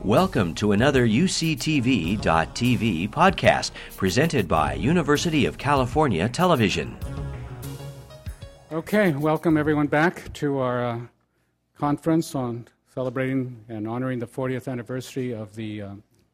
Welcome to another UCTV.tv podcast presented by University of California Television. Okay, welcome everyone back to our conference on celebrating and honoring the 40th anniversary of the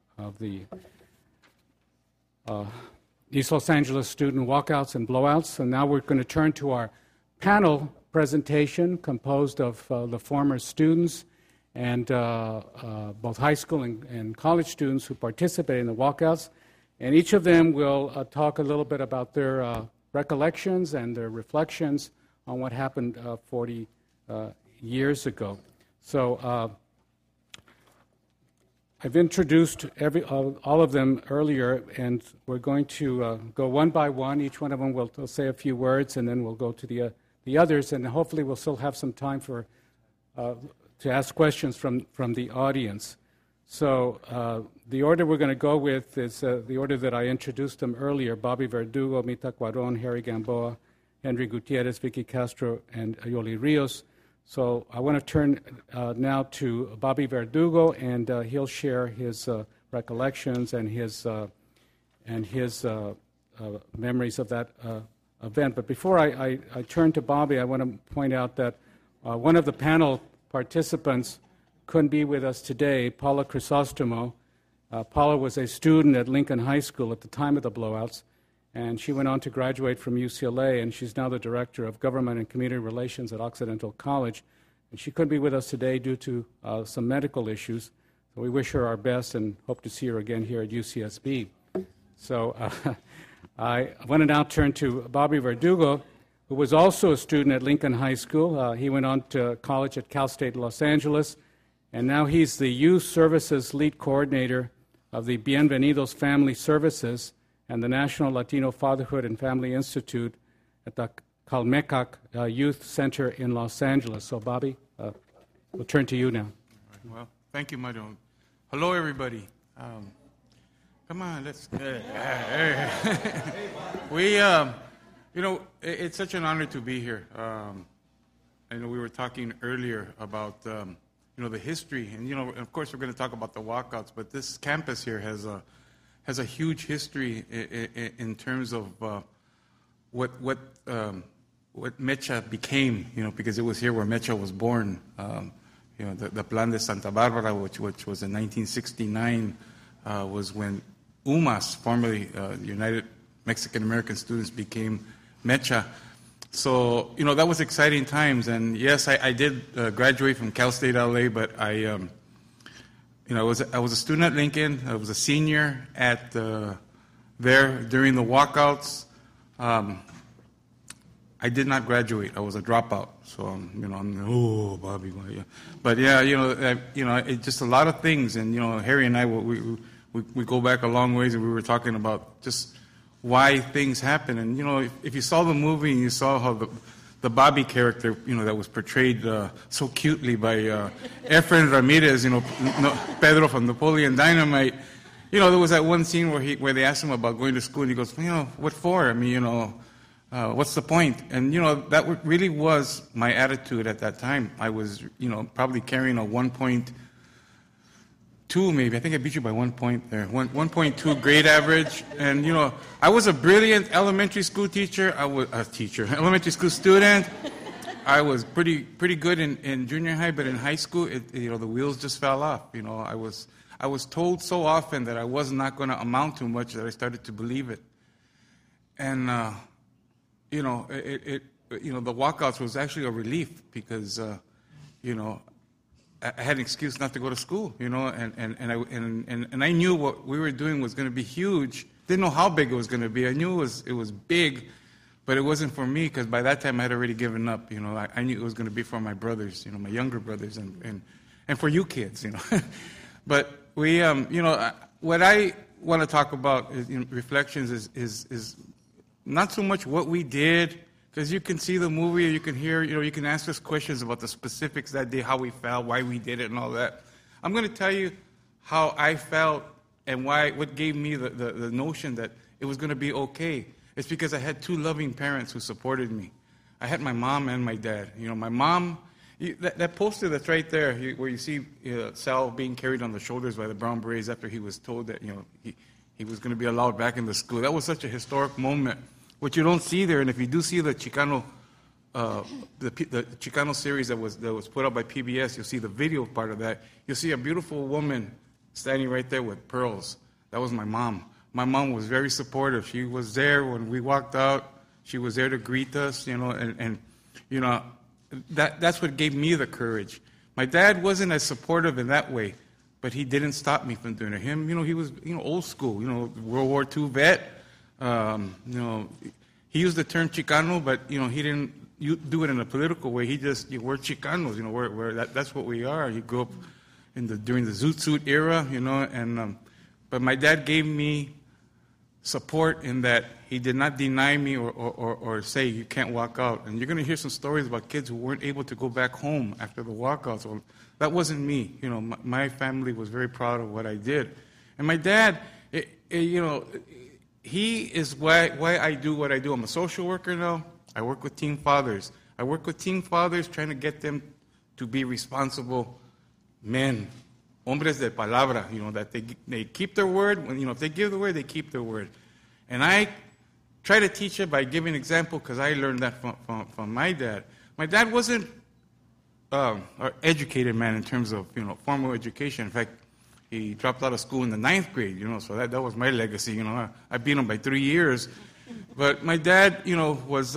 East Los Angeles student walkouts and blowouts. And now we're going to turn to our panel presentation composed of the former students and both high school and college students who participated in the walkouts. And each of them will talk a little bit about their recollections and their reflections on what happened 40 years ago. So I've introduced all of them earlier, and we're going to go one by one. Each one of them will say a few words, and then we'll go to the others, and hopefully we'll still have some time for to ask questions from the audience. So the order we're going to go with is the order that I introduced them earlier: Bobby Verdugo, Mita Cuaron, Harry Gamboa, Henry Gutierrez, Vicky Castro, and Ayoli Rios. So I want to turn now to Bobby Verdugo, and he'll share his recollections and his memories of that event. But before I turn to Bobby, I want to point out that one of the panel participants couldn't be with us today, Paula Crisostomo. Paula was a student at Lincoln High School at the time of the blowouts, and she went on to graduate from UCLA, and she's now the Director of Government and Community Relations at Occidental College. And she couldn't be with us today due to some medical issues, so we wish her our best and hope to see her again here at UCSB. So I want to now turn to Bobby Verdugo, who was also a student at Lincoln High School. He went on to college at Cal State Los Angeles, and now he's the Youth Services Lead Coordinator of the Bienvenidos Family Services and the National Latino Fatherhood and Family Institute at the Calmecac Youth Center in Los Angeles. So, Bobby, we'll turn to you now. Well, thank you, Mario. Hello, everybody. Come on, let's... it's such an honor to be here. I know we were talking earlier about, the history. And, of course, we're going to talk about the walkouts, but this campus here has a huge history in terms of what Mecha became, because it was here where Mecha was born. The Plan de Santa Barbara, which was in 1969, was when UMAS, formerly United Mexican American Students, became Mecha. So, that was exciting times. And yes, I did graduate from Cal State LA, but I was a student at Lincoln. I was a senior at there during the walkouts. I did not graduate. I was a dropout. So I'm Bobby. Yeah. But yeah, it's just a lot of things. And Harry and I, we go back a long ways, and we were talking about just why things happen. And if you saw the movie and you saw how the Bobby character, that was portrayed so cutely by Efren Ramirez, Pedro from Napoleon Dynamite. There was that one scene where they asked him about going to school, and he goes, what for? I mean, what's the point? And, that really was my attitude at that time. I was, probably carrying a 1.2 maybe. I think I beat you by 1 point there. 1.2 grade average. And, I was a brilliant elementary school teacher. Elementary school student. I was pretty good in junior high, but in high school, the wheels just fell off. I was told so often that I was not going to amount to much that I started to believe it. And, the walkouts was actually a relief because, I had an excuse not to go to school, and I knew what we were doing was going to be huge. Didn't know how big it was going to be. I knew it was big, but it wasn't for me because by that time I had already given up. I knew it was going to be for my brothers, my younger brothers, and for you kids, But we, what I want to talk about is, reflections is not so much what we did. Because you can see the movie, you can hear, you can ask us questions about the specifics that day, how we felt, why we did it, and all that. I'm going to tell you how I felt and what gave me the notion that it was going to be okay. It's because I had two loving parents who supported me. I had my mom and my dad. My mom That poster that's right there, where you see Sal being carried on the shoulders by the Brown Berets after he was told that he was going to be allowed back in the school. That was such a historic moment, which you don't see there. And if you do see the Chicano, the Chicano series that was put up by PBS, you'll see the video part of that. You'll see a beautiful woman standing right there with pearls. That was my mom. My mom was very supportive. She was there when we walked out. She was there to greet us, and that's what gave me the courage. My dad wasn't as supportive in that way, but he didn't stop me from doing it. Him, he was, old school, World War II vet. He used the term Chicano, but, he didn't do it in a political way. He just, we're Chicanos, that's what we are. He grew up during the Zoot Suit era, but my dad gave me support in that he did not deny me or say you can't walk out. And you're going to hear some stories about kids who weren't able to go back home after the walkouts. Well, that wasn't me. My family was very proud of what I did. And my dad, he is why I do what I do. I'm a social worker now. I work with teen fathers. I work with teen fathers trying to get them to be responsible men, hombres de palabra, that they keep their word. If they give the word, they keep their word. And I try to teach it by giving an example because I learned that from my dad. My dad wasn't an educated man in terms of, formal education. In fact, he dropped out of school in the 9th grade, so that was my legacy. I beat him by 3 years. But my dad, was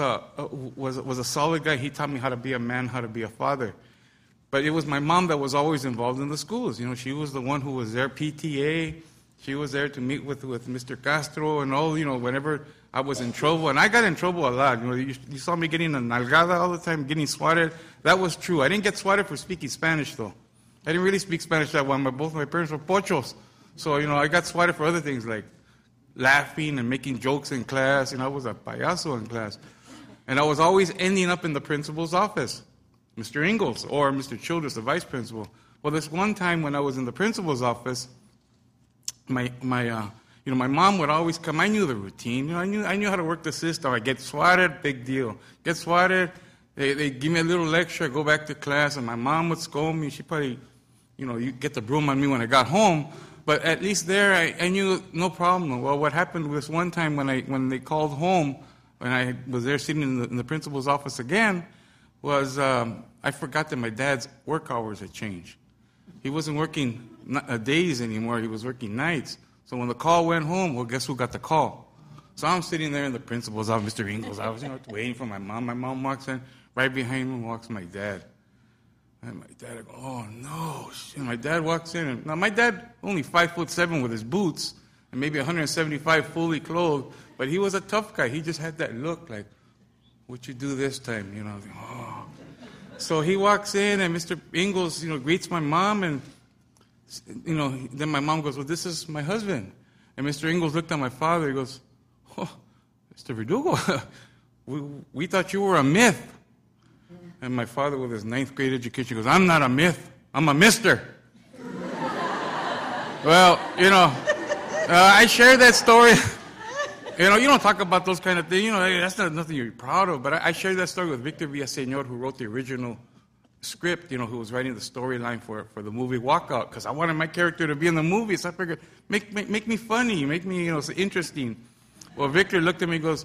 a solid guy. He taught me how to be a man, how to be a father. But it was my mom that was always involved in the schools. She was the one who was there, PTA. She was there to meet with Mr. Castro and all, whenever I was in trouble. And I got in trouble a lot. You saw me getting a nalgada all the time, getting swatted. That was true. I didn't get swatted for speaking Spanish, though. I didn't really speak Spanish that well. Both my parents were pochos. So, I got swatted for other things like laughing and making jokes in class. I was a payaso in class. And I was always ending up in the principal's office, Mr. Ingalls or Mr. Childress, the vice principal. Well, this one time when I was in the principal's office, my mom would always come. I knew the routine. I knew how to work the system. I get swatted, big deal. Get swatted, they give me a little lecture. I go back to class, and my mom would scold me. She probably, you get the broom on me when I got home. But at least there, I knew no problem. Well, what happened was one time when they called home, when I was there sitting in the principal's office again, was I forgot that my dad's work hours had changed. He wasn't working days anymore. He was working nights. So when the call went home, well, guess who got the call? So I'm sitting there in the principal's office, Mr. Ingalls. I was waiting for my mom. My mom walks in. Right behind me walks my dad. And my dad, I go, oh, no. And my dad walks in. And now, my dad, only 5'7" with his boots, and maybe 175 fully clothed. But he was a tough guy. He just had that look like, what you do this time? I was like, oh. So he walks in, and Mr. Ingalls, greets my mom, and, then my mom goes, well, this is my husband. And Mr. Ingalls looked at my father. He goes, oh, Mr. Verdugo, we thought you were a myth. And my father, with his 9th grade education, goes, I'm not a myth. I'm a mister. Well, I share that story. You don't talk about those kind of things. That's not nothing you're proud of. But I shared that story with Victor Villaseñor, who wrote the original script, who was writing the storyline for the movie Walkout, because I wanted my character to be in the movie. So I figured, make me funny, make me interesting. Well, Victor looked at me and goes,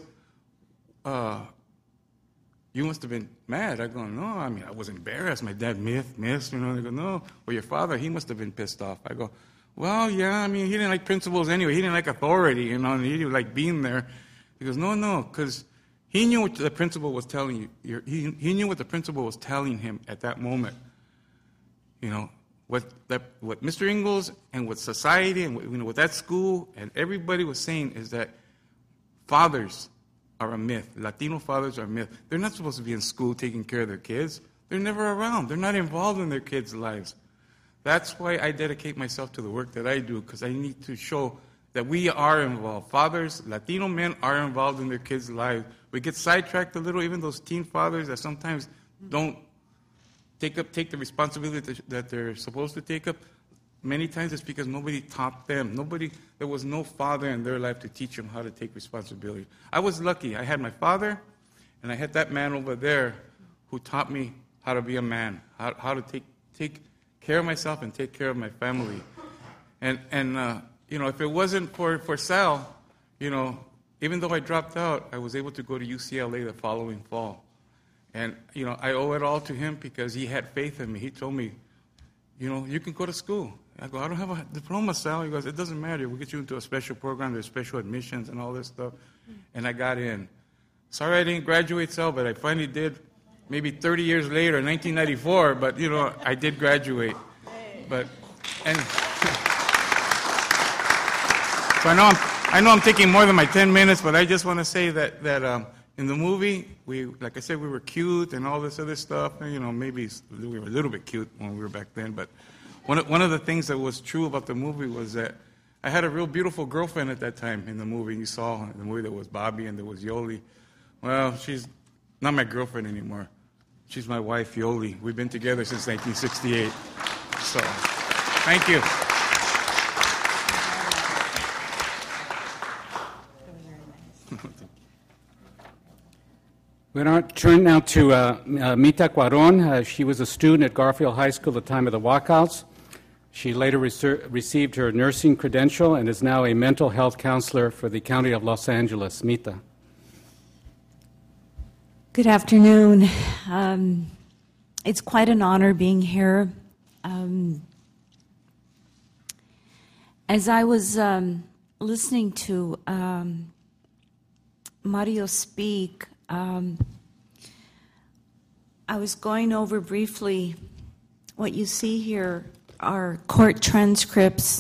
you must have been mad. I go, no, I was embarrassed. My dad missed. They go, no. Well, your father, he must have been pissed off. I go, well, yeah, he didn't like principals anyway. He didn't like authority, and he didn't like being there. He goes, no, because he knew what the principal was telling you. He knew what the principal was telling him at that moment. What Mr. Ingalls and what society and what that school and everybody was saying is that fathers are a myth. Latino fathers are a myth. They're not supposed to be in school taking care of their kids. They're never around. They're not involved in their kids' lives. That's why I dedicate myself to the work that I do, because I need to show that we are involved. Fathers, Latino men are involved in their kids' lives. We get sidetracked a little, even those teen fathers that sometimes don't take the responsibility that they're supposed to take up. Many times it's because nobody taught them. There was no father in their life to teach them how to take responsibility. I was lucky. I had my father, and I had that man over there who taught me how to be a man, how to take care of myself and take care of my family. And if it wasn't for Sal, even though I dropped out, I was able to go to UCLA the following fall. And, I owe it all to him because he had faith in me. He told me, you can go to school. I go, I don't have a diploma, Sal. He goes, it doesn't matter. We'll get you into a special program. There's special admissions and all this stuff. And I got in. Sorry I didn't graduate, Sal, but I finally did maybe 30 years later, 1994. But, I did graduate. And so I know I'm taking more than my 10 minutes, but I just want to say that in the movie, like I said, we were cute and all this other stuff. Maybe we were a little bit cute when we were back then, but one of the things that was true about the movie was that I had a real beautiful girlfriend at that time in the movie. You saw in the movie there was Bobby and there was Yoli. Well, she's not my girlfriend anymore. She's my wife, Yoli. We've been together since 1968. So, thank you. We're going to turn now to Mita Cuaron. She was a student at Garfield High School at the time of the walkouts. She later received her nursing credential and is now a mental health counselor for the County of Los Angeles. Mita. Good afternoon. It's quite an honor being here. As I was listening to Mario speak, I was going over briefly what you see here are court transcripts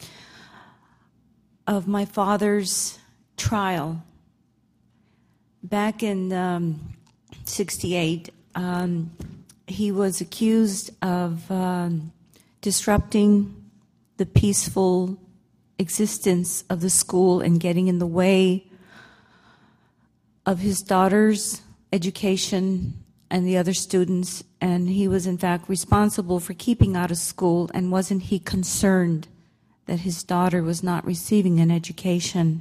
of my father's trial. Back in 68, he was accused of disrupting the peaceful existence of the school and getting in the way of his daughter's education and the other students, and he was in fact responsible for keeping out of school. And wasn't he concerned that his daughter was not receiving an education,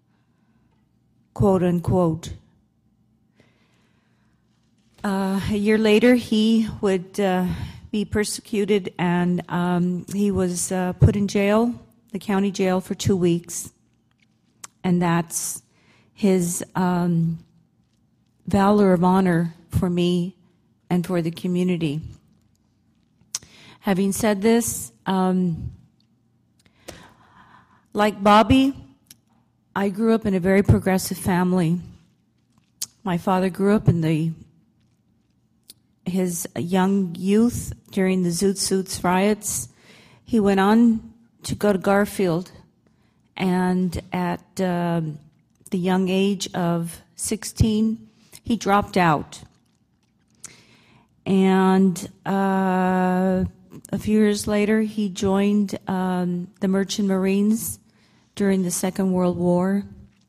quote unquote? A year later, he would be persecuted, and he was put in jail, the county jail, for 2 weeks. And that's his valor of honor for me and for the community. Having said this, like Bobby, I grew up in a very progressive family. My father grew up in his young youth during the Zoot Suits riots. He went on to go to Garfield, and at the young age of 16, he dropped out. And a few years later, he joined the Merchant Marines during the Second World War.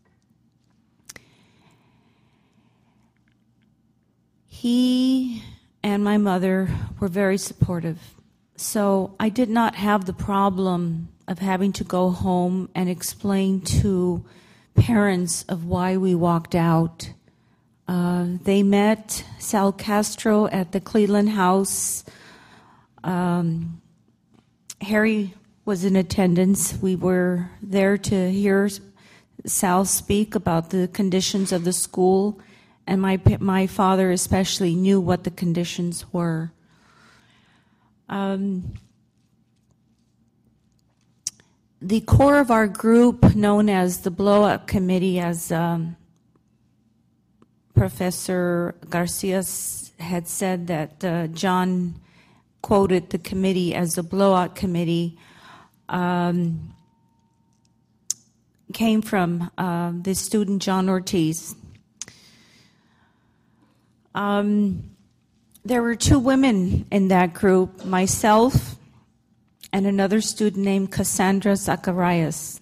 He and my mother were very supportive. So I did not have the problem of having to go home and explain to parents of why we walked out. They met Sal Castro at the Cleveland House. Harry was in attendance. We were there to hear Sal speak about the conditions of the school, and my father especially knew what the conditions were. The core of our group, known as the Blow-Up Committee, as Professor Garcia had said that John quoted the committee as a blowout committee, came from the student John Ortiz. There were 2 women in that group, myself and another student named Cassandra Zacharias.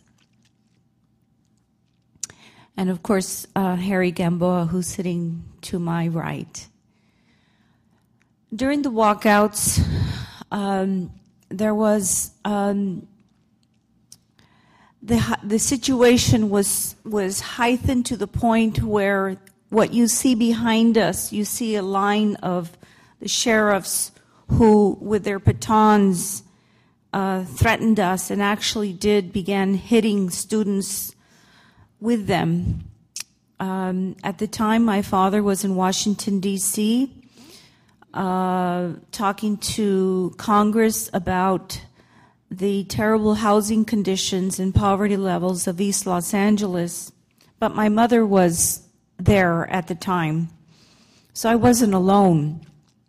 And of course, Harry Gamboa, who's sitting to my right. During the walkouts, there was the situation was heightened to the point where what you see behind us, you see a line of the sheriffs who, with their batons, threatened us and actually began hitting students with them. At the time, my father was in Washington, D.C., talking to Congress about the terrible housing conditions and poverty levels of East Los Angeles. But my mother was there at the time, so I wasn't alone.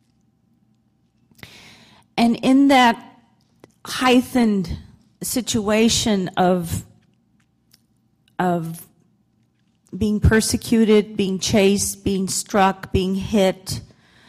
And in that heightened situation of being persecuted, being chased, being struck, being hit,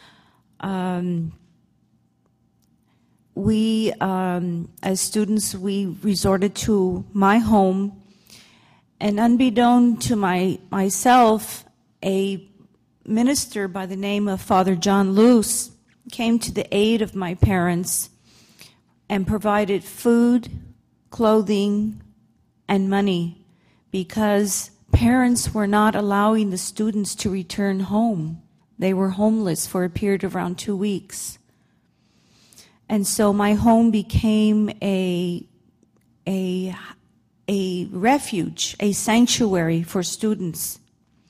we, as students, we resorted to my home, and unbeknown to myself, a minister by the name of Father John Luce came to the aid of my parents and provided food, clothing, and money because parents were not allowing the students to return home. They were homeless for a period of around 2 weeks. And so my home became a refuge, a sanctuary for students.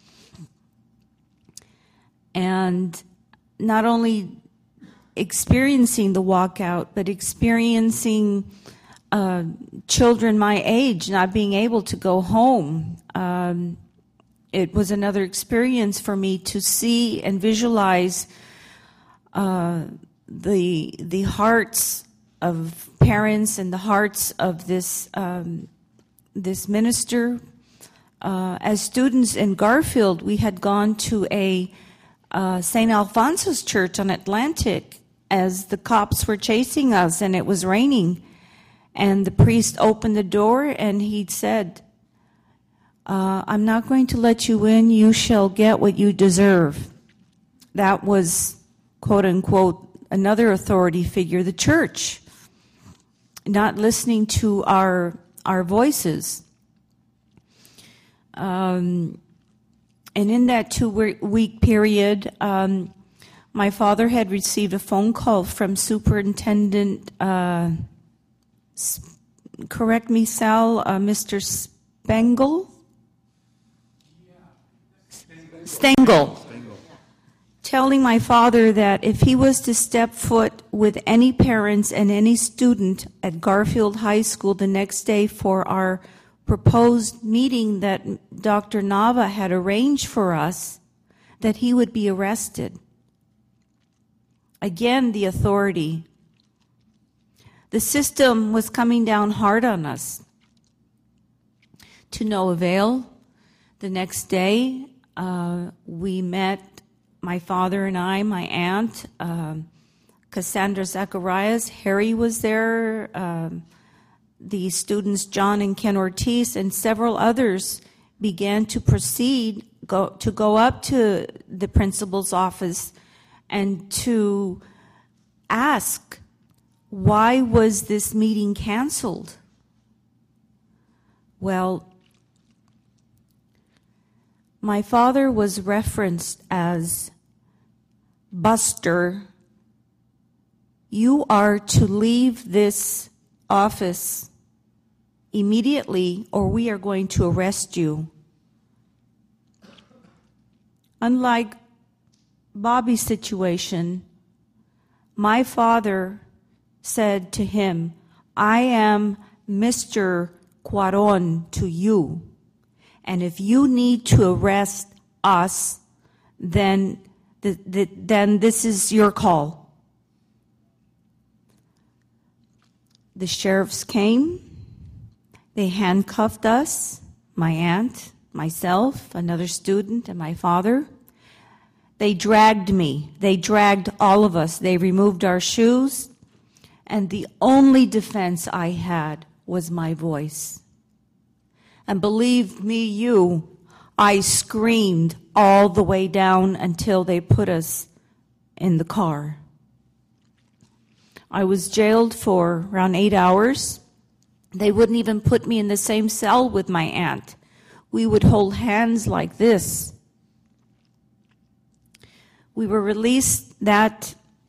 And not only experiencing the walkout, but experiencing children my age not being able to go home. It was another experience for me to see and visualize the hearts of parents and the hearts of this minister. As students in Garfield, we had gone to a St. Alfonso's Church on Atlantic as the cops were chasing us and it was raining. And the priest opened the door and he said, I'm not going to let you in. You shall get what you deserve. That was, quote unquote, another authority figure, the church, not listening to our voices. And in that 2-week period, my father had received a phone call from Superintendent, correct me, Sal, Mr. Stengel, telling my father that if he was to step foot with any parents and any student at Garfield High School the next day for our proposed meeting that Dr. Nava had arranged for us, that he would be arrested. Again, the authority. The system was coming down hard on us. To no avail. The next day, we met, my father and I, my aunt, Cassandra Zacharias, Harry was there, the students John and Ken Ortiz, and several others began to go up to the principal's office and to ask, why was this meeting canceled? Well, my father was referenced as Buster. You are to leave this office immediately or we are going to arrest you. Unlike Bobby's situation, my father said to him, I am Mr. Cuaron to you. And if you need to arrest us, then this is your call. The sheriffs came. They handcuffed us, my aunt, myself, another student, and my father. They dragged me. They dragged all of us. They removed our shoes. And the only defense I had was my voice. And believe me, I screamed all the way down until they put us in the car. I was jailed for around 8 hours. They wouldn't even put me in the same cell with my aunt. We would hold hands like this. We were released that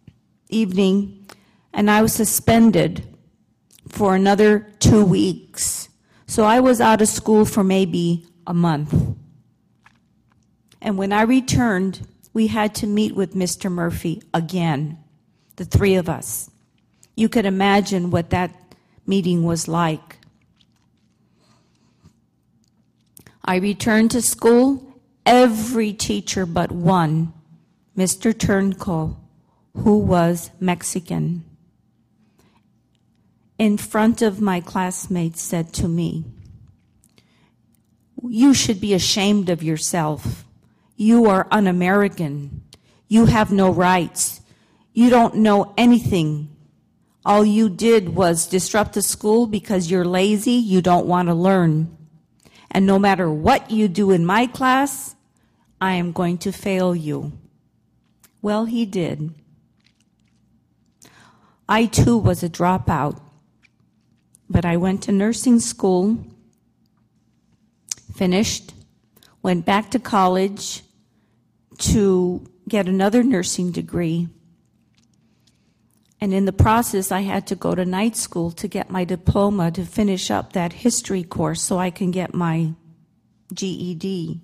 evening, and I was suspended for another 2 weeks. So I was out of school for maybe a month. And when I returned, we had to meet with Mr. Murphy again, the three of us. You could imagine what that meeting was like. I returned to school. Every teacher but one, Mr. Turnco, who was Mexican, in front of my classmates said to me, "You should be ashamed of yourself. You are un-American. You have no rights. You don't know anything. All you did was disrupt the school because you're lazy, you don't want to learn. And no matter what you do in my class, I am going to fail you." Well, he did. I too was a dropout, but I went to nursing school, finished, went back to college to get another nursing degree. And in the process, I had to go to night school to get my diploma to finish up that history course so I can get my GED.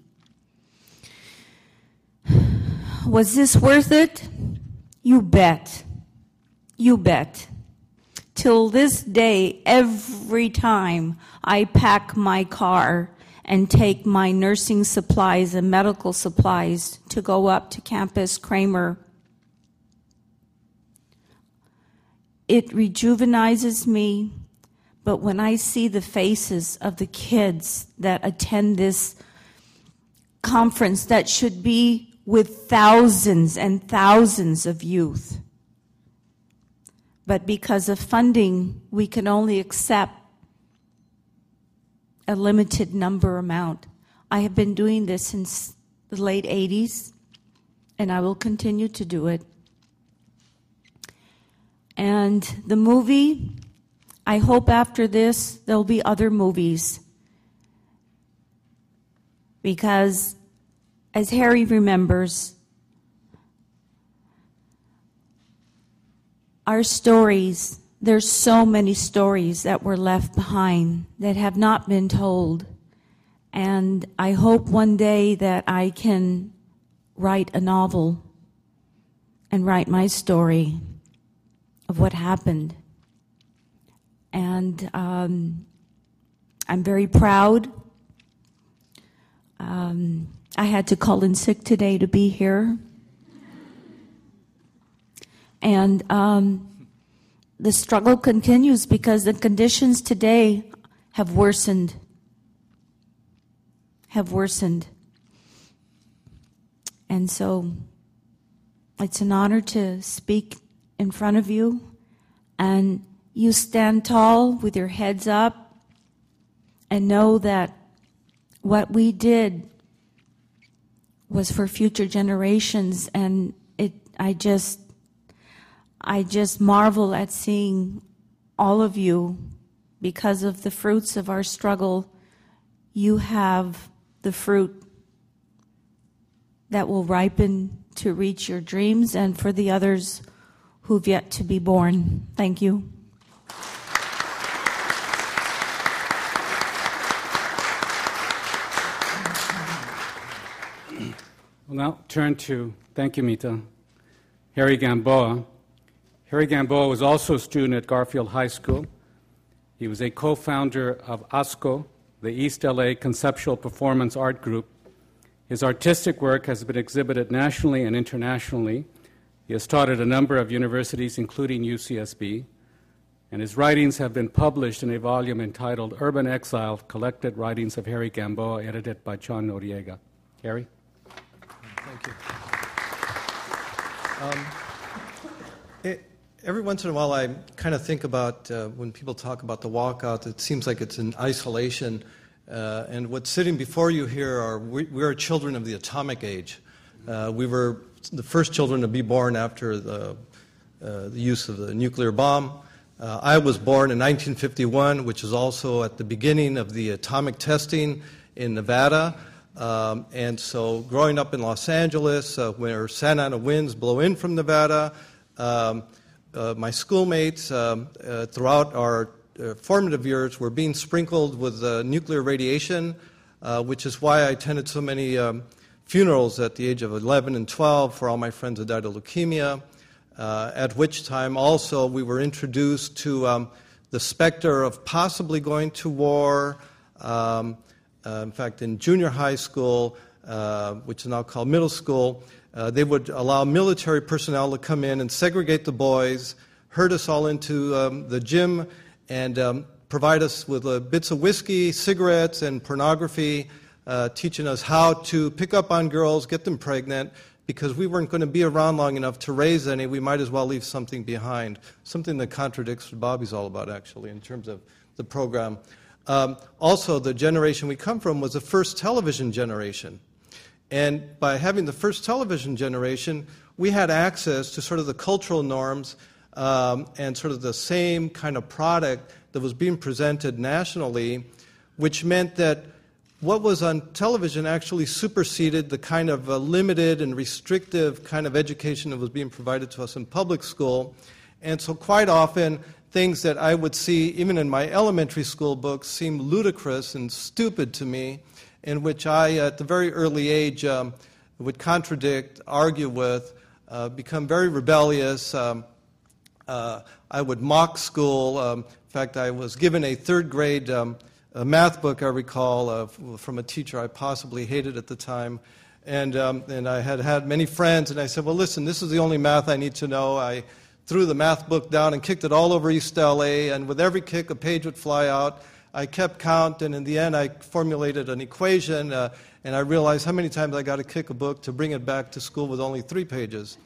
Was this worth it? You bet. You bet. Till this day, every time I pack my car and take my nursing supplies and medical supplies to go up to Campus Kramer, it rejuvenizes me, but when I see the faces of the kids that attend this conference that should be with thousands and thousands of youth, but because of funding, we can only accept a limited number amount. I have been doing this since the late 80s, and I will continue to do it. And the movie, I hope after this there'll be other movies. Because, as Harry remembers, our stories, there's so many stories that were left behind that have not been told. And I hope one day that I can write a novel and write my story of what happened. And I'm very proud. I had to call in sick today to be here. And the struggle continues because the conditions today have worsened. And so it's an honor to speak in front of you, and you stand tall with your heads up and know that what we did was for future generations. And I just marvel at seeing all of you. Because of the fruits of our struggle, you have the fruit that will ripen to reach your dreams, and for the others who've yet to be born. Thank you. We'll now turn to, thank you, Mita, Harry Gamboa. Harry Gamboa was also a student at Garfield High School. He was a co-founder of ASCO, the East LA Conceptual Performance Art Group. His artistic work has been exhibited nationally and internationally. He has taught at a number of universities, including UCSB, and his writings have been published in a volume entitled Urban Exile, Collected Writings of Harry Gamboa, edited by John Noriega. Harry? Thank you. Every once in a while I kind of think about when people talk about the walkout, it seems like it's in isolation. And what's sitting before you here we are children of the atomic age. We were the first children to be born after the use of the nuclear bomb. I was born in 1951, which is also at the beginning of the atomic testing in Nevada. And so growing up in Los Angeles, where Santa Ana winds blow in from Nevada, My schoolmates throughout our formative years were being sprinkled with nuclear radiation, which is why I attended so many funerals at the age of 11 and 12 for all my friends who died of leukemia, at which time also we were introduced to the specter of possibly going to war. In fact, in junior high school, which is now called middle school, they would allow military personnel to come in and segregate the boys, herd us all into the gym, and provide us with bits of whiskey, cigarettes, and pornography, teaching us how to pick up on girls, get them pregnant, because we weren't going to be around long enough to raise any. We might as well leave something behind, something that contradicts what Bobby's all about, actually, in terms of the program. Also, the generation we come from was the first television generation. And by having the first television generation, we had access to sort of the cultural norms and sort of the same kind of product that was being presented nationally, which meant that what was on television actually superseded the kind of limited and restrictive kind of education that was being provided to us in public school. And so quite often, things that I would see, even in my elementary school books, seemed ludicrous and stupid to me, in which I, at the very early age, would contradict, argue with, become very rebellious. I would mock school. In fact, I was given a third grade math book, I recall, from a teacher I possibly hated at the time. And I had many friends, and I said, well, listen, this is the only math I need to know. I threw the math book down and kicked it all over East L.A., and with every kick, a page would fly out. I kept count, and in the end, I formulated an equation, and I realized how many times I got to kick a book to bring it back to school with only 3 pages.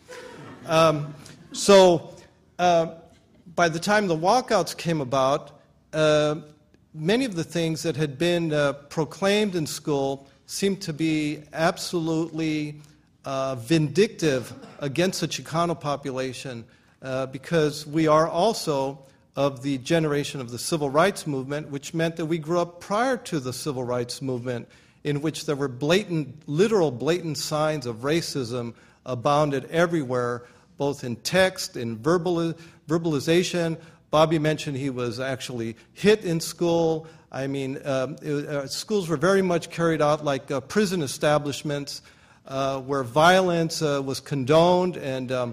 So by the time the walkouts came about, many of the things that had been proclaimed in school seemed to be absolutely vindictive against the Chicano population, because we are also of the generation of the civil rights movement, which meant that we grew up prior to the civil rights movement, in which there were literal blatant signs of racism abounded everywhere, both in text, in verbalization. Bobby mentioned he was actually hit in school. I mean, schools were very much carried out like prison establishments, where violence was condoned and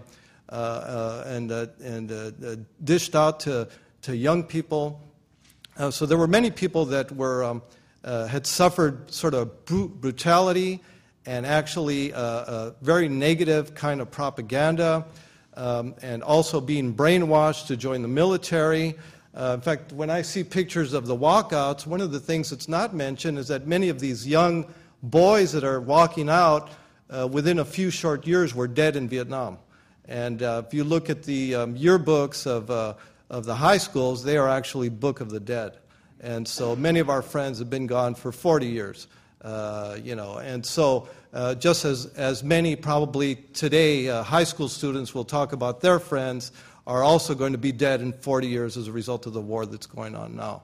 dished out to young people. So there were many people that were had suffered sort of brutality and actually very negative kind of propaganda, and also being brainwashed to join the military. In fact, when I see pictures of the walkouts, one of the things that's not mentioned is that many of these young boys that are walking out within a few short years were dead in Vietnam. And if you look at the yearbooks of the high schools, they are actually Book of the Dead. And so many of our friends have been gone for 40 years, And so just as many probably today high school students will talk about their friends are also going to be dead in 40 years as a result of the war that's going on now.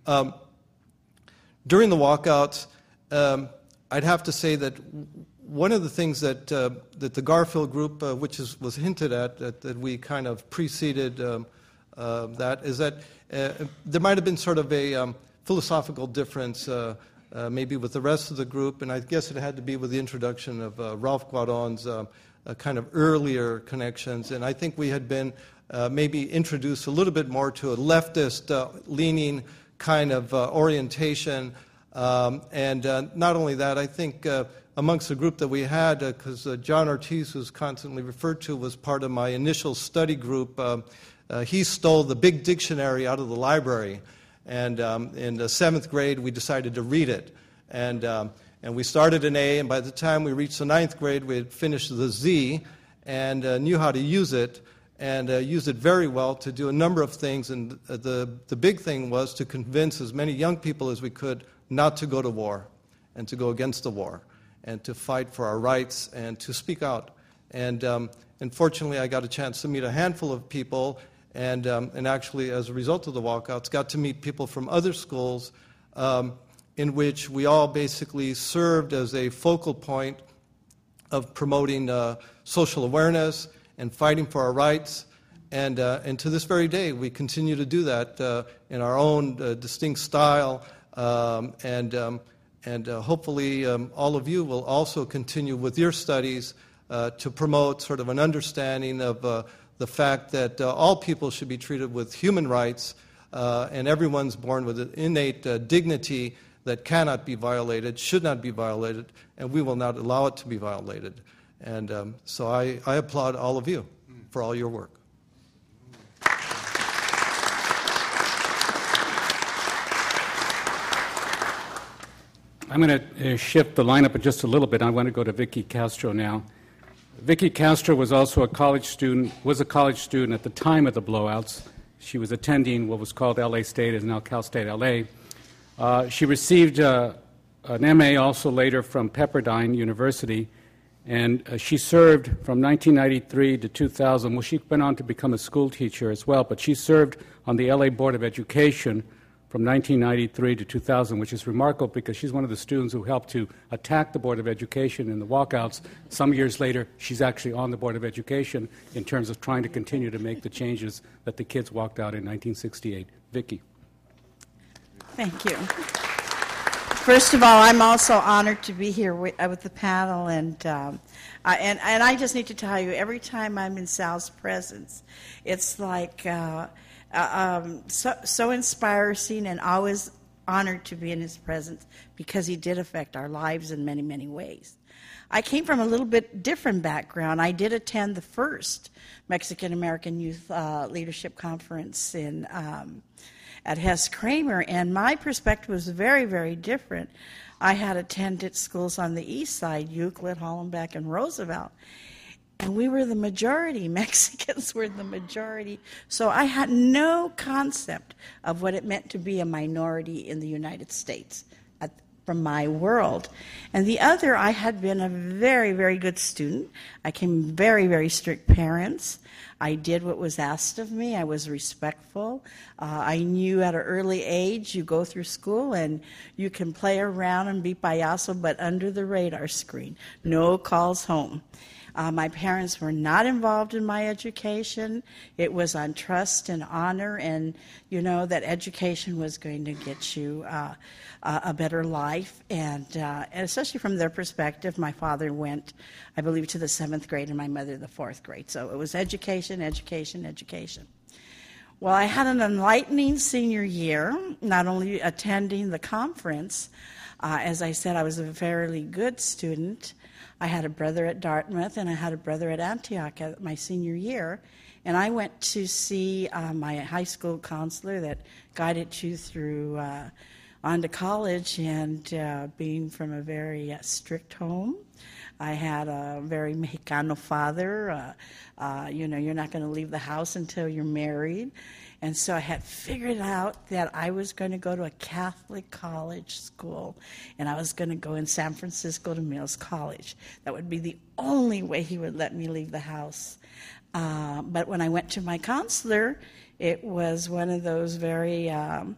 During the walkouts, I'd have to say that one of the things that the Garfield group, which was hinted at, that we kind of preceded that, is that there might have been sort of a philosophical difference maybe with the rest of the group, and I guess it had to be with the introduction of Ralph Guadon's kind of earlier connections, and I think we had been maybe introduced a little bit more to a leftist-leaning kind of orientation, and not only that, I think amongst the group that we had, because John Ortiz, who's constantly referred to, was part of my initial study group. He stole the big dictionary out of the library, and in the 7th grade we decided to read it, and we started an A, and by the time we reached the 9th grade we had finished the Z and knew how to use it, and used it very well to do a number of things, and the big thing was to convince as many young people as we could not to go to war and to go against the war and to fight for our rights and to speak out. And fortunately, I got a chance to meet a handful of people, and actually, as a result of the walkouts, got to meet people from other schools in which we all basically served as a focal point of promoting social awareness and fighting for our rights. And to this very day, we continue to do that in our own distinct style. And hopefully all of you will also continue with your studies to promote sort of an understanding of the fact that all people should be treated with human rights, and everyone's born with an innate dignity that cannot be violated, should not be violated, and we will not allow it to be violated. And so I applaud all of you for all your work. I'm going to shift the lineup just a little bit. I want to go to Vicky Castro now. Vicky Castro was also a college student at the time of the blowouts. She was attending what was called LA State, is now Cal State LA. She received an MA also later from Pepperdine University, and she served from 1993 to 2000. Well, she went on to become a school teacher as well, but she served on the LA Board of Education from 1993 to 2000, which is remarkable because she's one of the students who helped to attack the Board of Education in the walkouts. Some years later, she's actually on the Board of Education in terms of trying to continue to make the changes that the kids walked out in 1968. Vicki. Thank you. First of all, I'm also honored to be here with the panel, and I just need to tell you, every time I'm in Sal's presence, it's like so inspiring, and always honored to be in his presence because he did affect our lives in many, many ways. I came from a little bit different background. I did attend the first Mexican American Youth Leadership Conference at Hess Kramer, and my perspective was very, very different. I had attended schools on the east side, Euclid, Hollenbeck, and Roosevelt, and we were the majority. Mexicans were the majority. So I had no concept of what it meant to be a minority in the United States from my world. And the other, I had been a very, very good student. I came from very, very strict parents. I did what was asked of me. I was respectful. I knew at an early age you go through school and you can play around and be payaso, but under the radar screen. No calls home. My parents were not involved in my education. It was on trust and honor, and you know that education was going to get you a better life. And especially from their perspective, my father went, I believe, to the 7th grade and my mother the 4th grade. So it was education, education, education. Well, I had an enlightening senior year, not only attending the conference. As I said, I was a fairly good student. I had a brother at Dartmouth, and I had a brother at Antioch at my senior year. And I went to see my high school counselor that guided you through on to college. And being from a very strict home, I had a very Mexicano father. You're not going to leave the house until you're married. And so I had figured out that I was going to go to a Catholic college school, and I was going to go in San Francisco to Mills College. That would be the only way he would let me leave the house. But when I went to my counselor, it was one of those very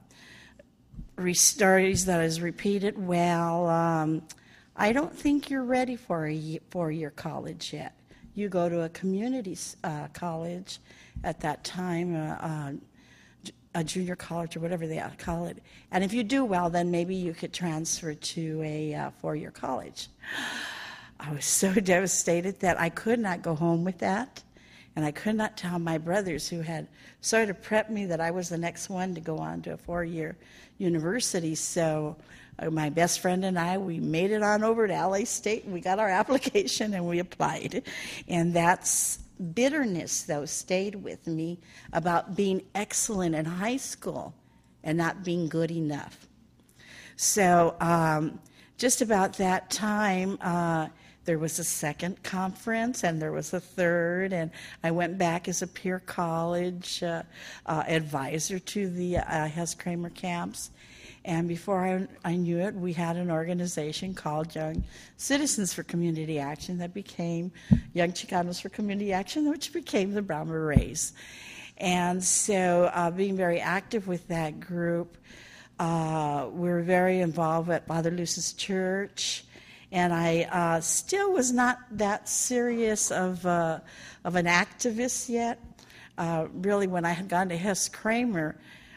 stories that is repeated. Well, I don't think you're ready for a four-year college yet. You go to a community college at that time, a junior college or whatever they call it. And if you do well, then maybe you could transfer to a four-year college. I was so devastated that I could not go home with that. And I could not tell my brothers, who had sort of prepped me, that I was the next one to go on to a four-year university. So my best friend and I, we made it on over to LA State, and we got our application, and we applied. And that's bitterness, though, stayed with me about being excellent in high school and not being good enough. So just about that time, there was a second conference, and there was a third, and I went back as a peer college advisor to the Hess Kramer camps. And before I knew it, we had an organization called Young Citizens for Community Action that became Young Chicanos for Community Action, which became the Brown Berets. And so being very active with that group, we were very involved at Father Luce's church, And I still was not that serious of an activist yet. Really, when I had gone to Hess Kramer,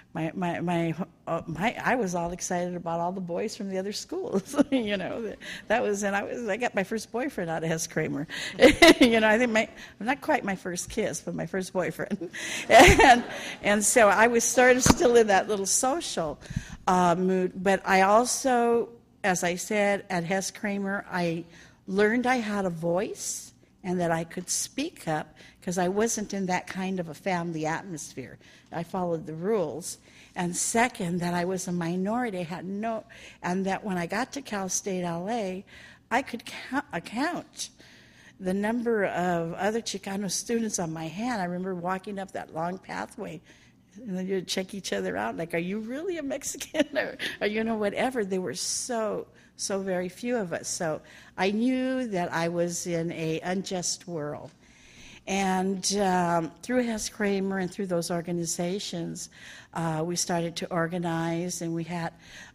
I was all excited about all the boys from the other schools. You know, I got my first boyfriend out of Hess Kramer. You know, I think not quite my first kiss, but my first boyfriend. And so I was sort of still in that little social mood. But I also, as I said, at Hess Kramer, I learned I had a voice and that I could speak up because I wasn't in that kind of a family atmosphere. I followed the rules. And second, that I was a minority, and that when I got to Cal State LA, I could count the number of other Chicano students on my hand. I remember walking up that long pathway, and then you'd check each other out, like, are you really a Mexican? or you know, whatever. There were so very few of us. So I knew that I was in an unjust world. And through Hess Kramer and through those organizations, we started to organize, and we had,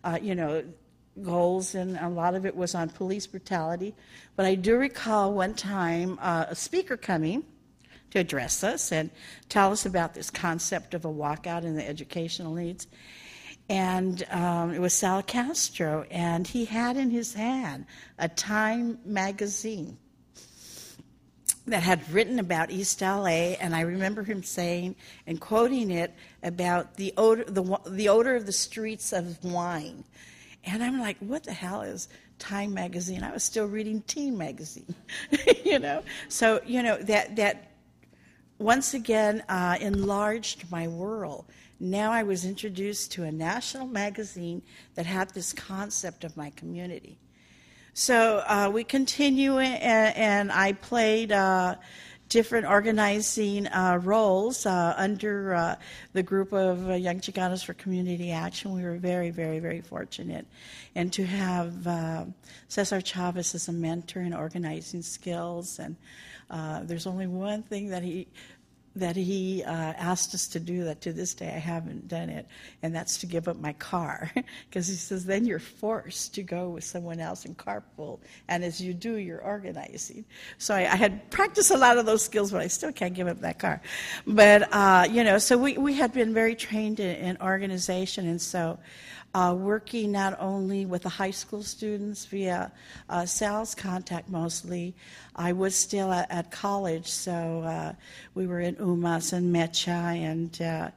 goals, and a lot of it was on police brutality. But I do recall one time a speaker coming to address us and tell us about this concept of a walkout and the educational needs. And it was Sal Castro, and he had in his hand a Time magazine that had written about East LA, and I remember him saying and quoting it about the odor of the streets of wine. And I'm like, what the hell is Time magazine? I was still reading Teen magazine, you know. So, you know, that once again enlarged my world. Now I was introduced to a national magazine that had this concept of my community. So we continue, and I played different organizing roles under the group of Young Chicanos for Community Action. We were very, very, very fortunate. And to have Cesar Chavez as a mentor in organizing skills. And there's only one thing that he asked us to do that to this day I haven't done it, and that's to give up my car. Because he says, then you're forced to go with someone else in carpool, and as you do, you're organizing. So I had practiced a lot of those skills, but I still can't give up that car. But, so we had been very trained in organization, and so working not only with the high school students via Sal's contact mostly. I was still at college, so we were in UMass and Mecha,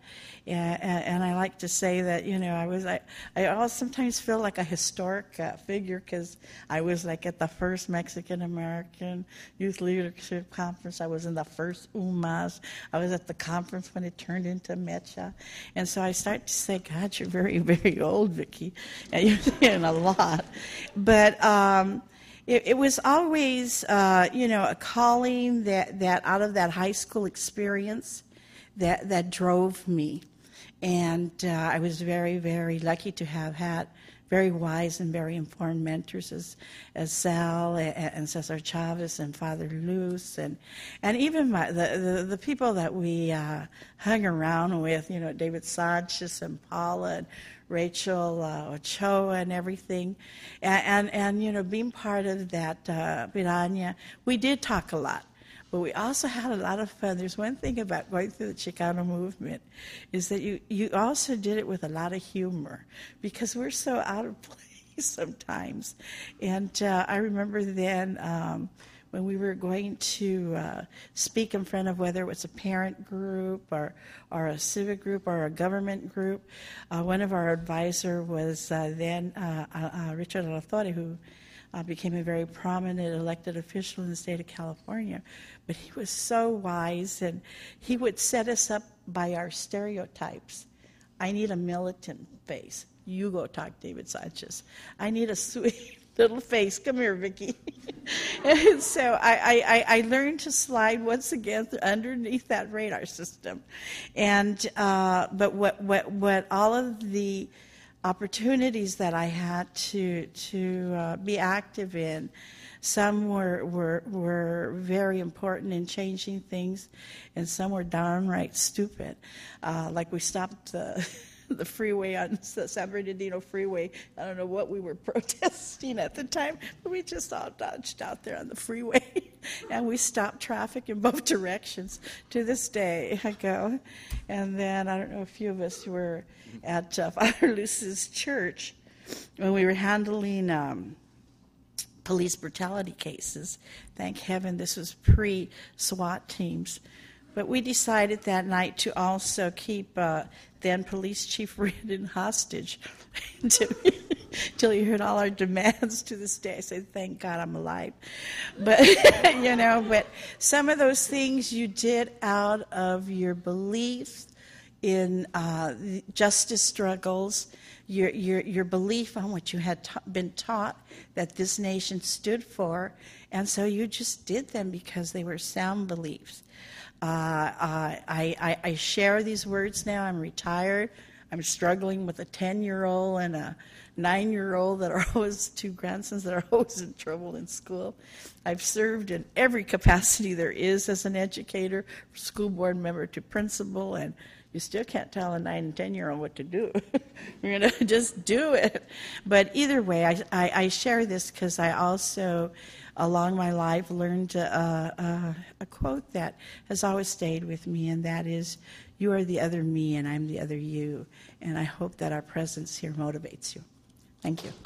and I like to say that, you know, I always sometimes feel like a historic figure because I was like at the first Mexican American Youth Leadership Conference. I was in the first UMass. I was at the conference when it turned into Mecha. And so I start to say, God, you're very, very old, Vicki. And you're saying a lot. But it was always, a calling that out of that high school experience that drove me. And I was very, very lucky to have had very wise and very informed mentors as Sal and Cesar Chavez and Father Luz and even the people that we hung around with, you know, David Sanchez and Paula and Rachel Ochoa and everything. And you know, being part of that Piranha, we did talk a lot. But we also had a lot of fun. There's one thing about going through the Chicano movement is that you also did it with a lot of humor because we're so out of place sometimes. And I remember then when we were going to speak in front of whether it was a parent group or a civic group or a government group, one of our advisors was then Richard Alatorre, who became a very prominent elected official in the state of California. But he was so wise, and he would set us up by our stereotypes. I need a militant face. You go talk, David Sanchez. I need a sweet little face. Come here, Vicki. And so I learned to slide once again underneath that radar system. And but what all of the opportunities that I had to be active in, some were very important in changing things, and some were downright stupid. Like we stopped the the freeway on the San Bernardino freeway. I don't know what we were protesting at the time, but we just all dodged out there on the freeway. And we stopped traffic in both directions. To this day, I go. And then I don't know, a few of us were at Father Luce's church when we were handling police brutality cases. Thank heaven this was pre-SWAT teams. But we decided that night to also keep then Police Chief Reardon hostage until he heard all our demands. To this day, I say, thank God I'm alive. But, but some of those things you did out of your belief in justice struggles, your belief on what you had been taught that this nation stood for, and so you just did them because they were sound beliefs. I share these words now. I'm retired. I'm struggling with a 10-year-old and a 9-year-old that are always, 2 grandsons that are always in trouble in school. I've served in every capacity there is as an educator, school board member to principal, and you still can't tell a 9 and 10-year-old what to do. You're going to just do it. But either way, I share this because I also, along my life, learned a quote that has always stayed with me, and that is, you are the other me and I'm the other you. And I hope that our presence here motivates you. Thank you.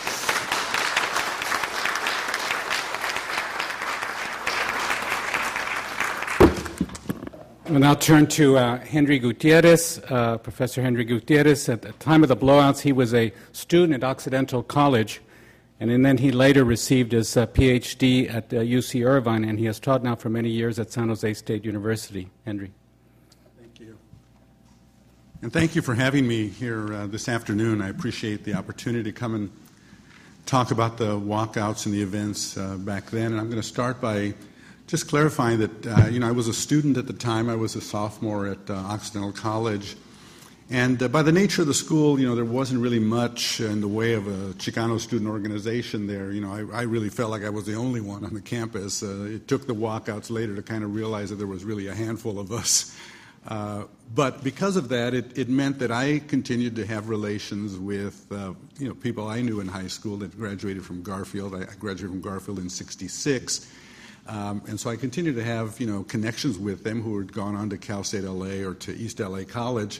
We'll now turn to Henry Gutierrez, Professor Henry Gutierrez. At the time of the blowouts, he was a student at Occidental College, and then he later received his Ph.D. at UC Irvine, and he has taught now for many years at San Jose State University. Henry. Thank you. And thank you for having me here this afternoon. I appreciate the opportunity to come and talk about the walkouts and the events back then. And I'm going to start by just clarifying that, I was a student at the time. I was a sophomore at Occidental College. And by the nature of the school, there wasn't really much in the way of a Chicano student organization there. I really felt like I was the only one on the campus. It took the walkouts later to kind of realize that there was really a handful of us. But because of that, it meant that I continued to have relations with, people I knew in high school that graduated from Garfield. I graduated from Garfield in '66. And so I continued to have, connections with them who had gone on to Cal State LA or to East LA College,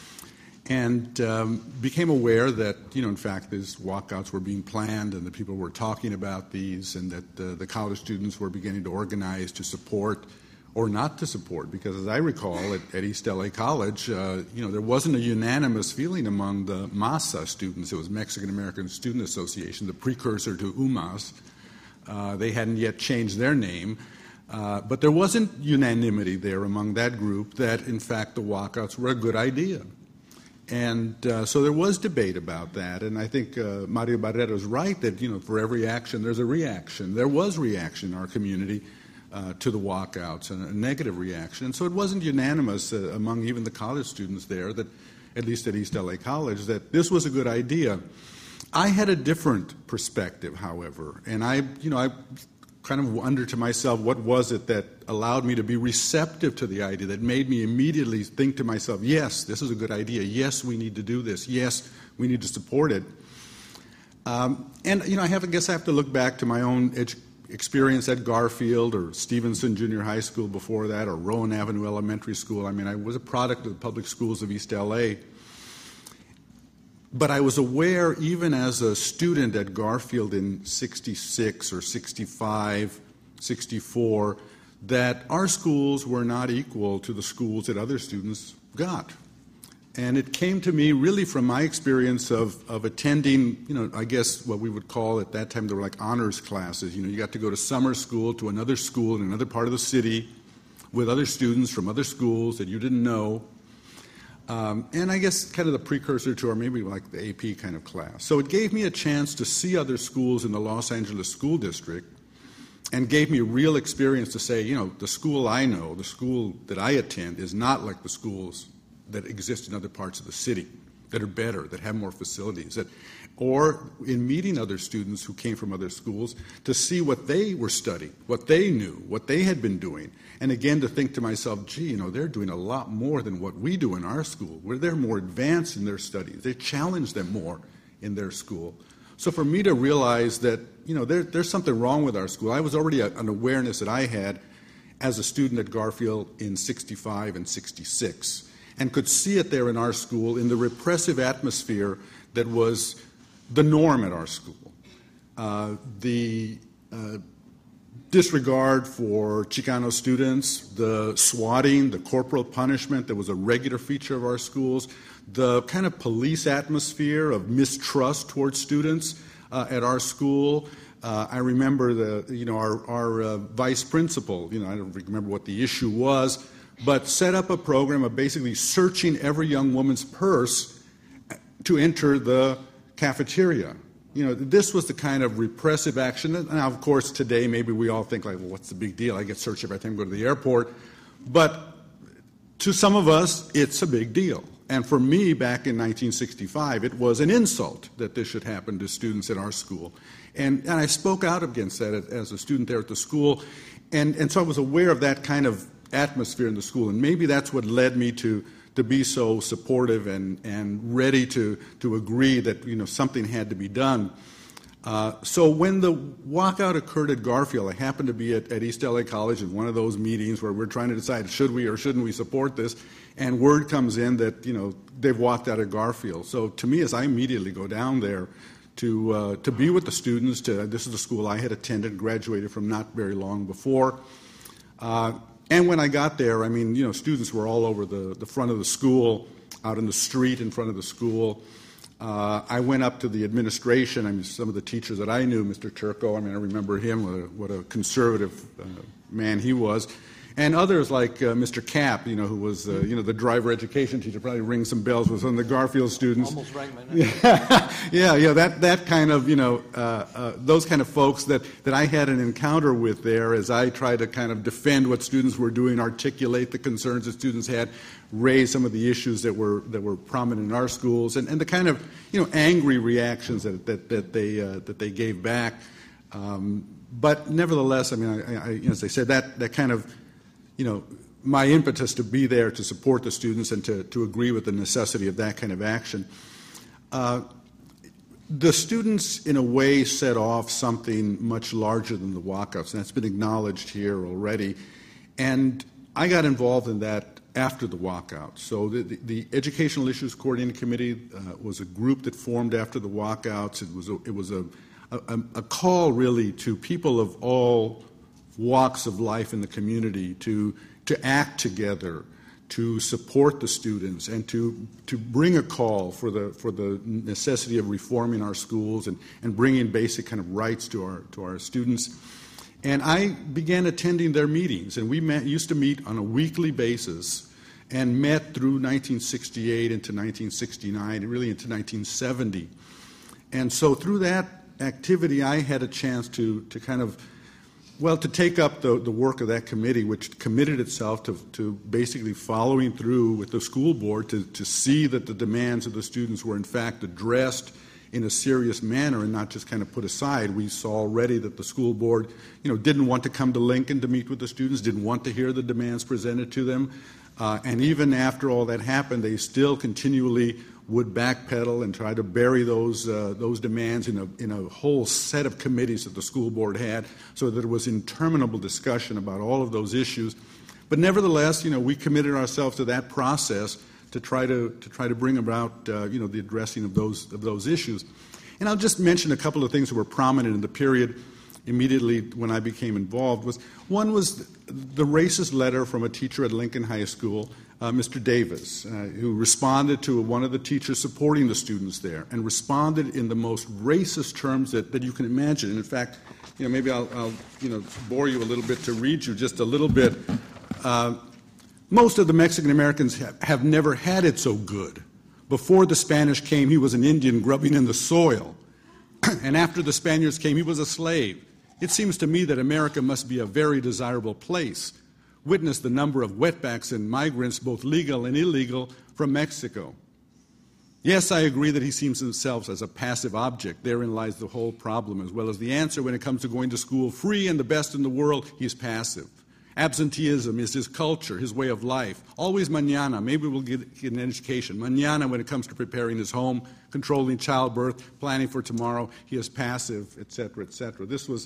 and became aware that, in fact, these walkouts were being planned and that people were talking about these, and that the college students were beginning to organize to support or not to support. Because as I recall, at East LA College, there wasn't a unanimous feeling among the MASA students. It was Mexican American Student Association, the precursor to UMAS. They hadn't yet changed their name. But there wasn't unanimity there among that group that, in fact, the walkouts were a good idea. And so there was debate about that. And I think Mario Barrera is right that, for every action, there's a reaction. There was reaction in our community to the walkouts, and a negative reaction. And so it wasn't unanimous among even the college students there, that, at least at East LA College, that this was a good idea. I had a different perspective, however, and I kind of wondered to myself, what was it that allowed me to be receptive to the idea, that made me immediately think to myself, yes, this is a good idea. Yes, we need to do this. Yes, we need to support it. I guess I have to look back to my own experience at Garfield or Stevenson Junior High School before that, or Rowan Avenue Elementary School. I was a product of the public schools of East LA. But I was aware, even as a student at Garfield in '66 or '65, '64, that our schools were not equal to the schools that other students got. And it came to me really from my experience of attending, I guess what we would call at that time, they were like honors classes. You got to go to summer school to another school in another part of the city with other students from other schools that you didn't know. And I guess kind of the precursor to, or maybe like the AP kind of class. So it gave me a chance to see other schools in the Los Angeles School District, and gave me a real experience to say, the school I know, the school that I attend, is not like the schools that exist in other parts of the city. that are better, that have more facilities, or in meeting other students who came from other schools to see what they were studying, what they knew, what they had been doing. And again, to think to myself, gee, they're doing a lot more than what we do in our school, where they're more advanced in their studies. They challenge them more in their school. So for me to realize that, there's something wrong with our school, I was already an awareness that I had as a student at Garfield in 65 and 66, and could see it there in our school in the repressive atmosphere that was the norm at our school. The disregard for Chicano students, the swatting, the corporal punishment that was a regular feature of our schools, the kind of police atmosphere of mistrust towards students at our school. I remember our vice principal, I don't remember what the issue was, but set up a program of basically searching every young woman's purse to enter the cafeteria. This was the kind of repressive action. Now, of course, today maybe we all think, well, what's the big deal? I get searched every time I go to the airport. But to some of us, it's a big deal. And for me, back in 1965, it was an insult that this should happen to students at our school. And I spoke out against that as a student there at the school. And so I was aware of that kind of atmosphere in the school. And maybe that's what led me to be so supportive and ready to agree that something had to be done. So when the walkout occurred at Garfield, I happened to be at East LA College in one of those meetings where we're trying to decide should we or shouldn't we support this, and word comes in that they've walked out of Garfield. So to me, as I immediately go down there to be with the students, this is the school I had attended, graduated from not very long before. And when I got there, students were all over the front of the school, out in the street in front of the school. I went up to the administration. Some of the teachers that I knew, Mr. Turco, I remember him, what a conservative man he was. And others like Mr. Kapp, who was, the driver education teacher, probably rings some bells with some of the Garfield students. Almost rang my name. Yeah, that kind of, those kind of folks that I had an encounter with there as I tried to kind of defend what students were doing, articulate the concerns that students had, raise some of the issues that were prominent in our schools, and the kind of, angry reactions that they gave back. But nevertheless, as I said, that kind of, my impetus to be there to support the students and to agree with the necessity of that kind of action. The students, in a way, set off something much larger than the walkouts, and that's been acknowledged here already. And I got involved in that after the walkout. So the Educational Issues Coordinating Committee was a group that formed after the walkouts. It was a call, really, to people of all walks of life in the community to act together, to support the students, and to bring a call for the necessity of reforming our schools and bringing basic kind of rights to our students. And I began attending their meetings, and we used to meet on a weekly basis and met through 1968 into 1969 and really into 1970. And so through that activity, I had a chance to kind of to take up the work of that committee, which committed itself to basically following through with the school board to see that the demands of the students were in fact addressed in a serious manner and not just kind of put aside. We saw already that the school board, didn't want to come to Lincoln to meet with the students, didn't want to hear the demands presented to them. And even after all that happened, they still continually would backpedal and try to bury those demands in a whole set of committees that the school board had, so that there was interminable discussion about all of those issues. But nevertheless, we committed ourselves to that process to try to bring about the addressing of those issues. And I'll just mention a couple of things that were prominent in the period immediately when I became involved. One was the racist letter from a teacher at Lincoln High School, Mr. Davis, who responded to one of the teachers supporting the students there, and responded in the most racist terms that you can imagine. And in fact, maybe I'll bore you a little bit to read you just a little bit. Most of the Mexican Americans have never had it so good. Before the Spanish came, he was an Indian grubbing in the soil. And after the Spaniards came, he was a slave. It seems to me that America must be a very desirable place. Witness the number of wetbacks and migrants, both legal and illegal, from Mexico. Yes, I agree that he sees himself as a passive object. Therein lies the whole problem, as well as the answer when it comes to going to school free and the best in the world. He's passive. Absenteeism is his culture, his way of life. Always mañana, maybe we'll get an education. Mañana when it comes to preparing his home, controlling childbirth, planning for tomorrow. He is passive, etc., etc. This was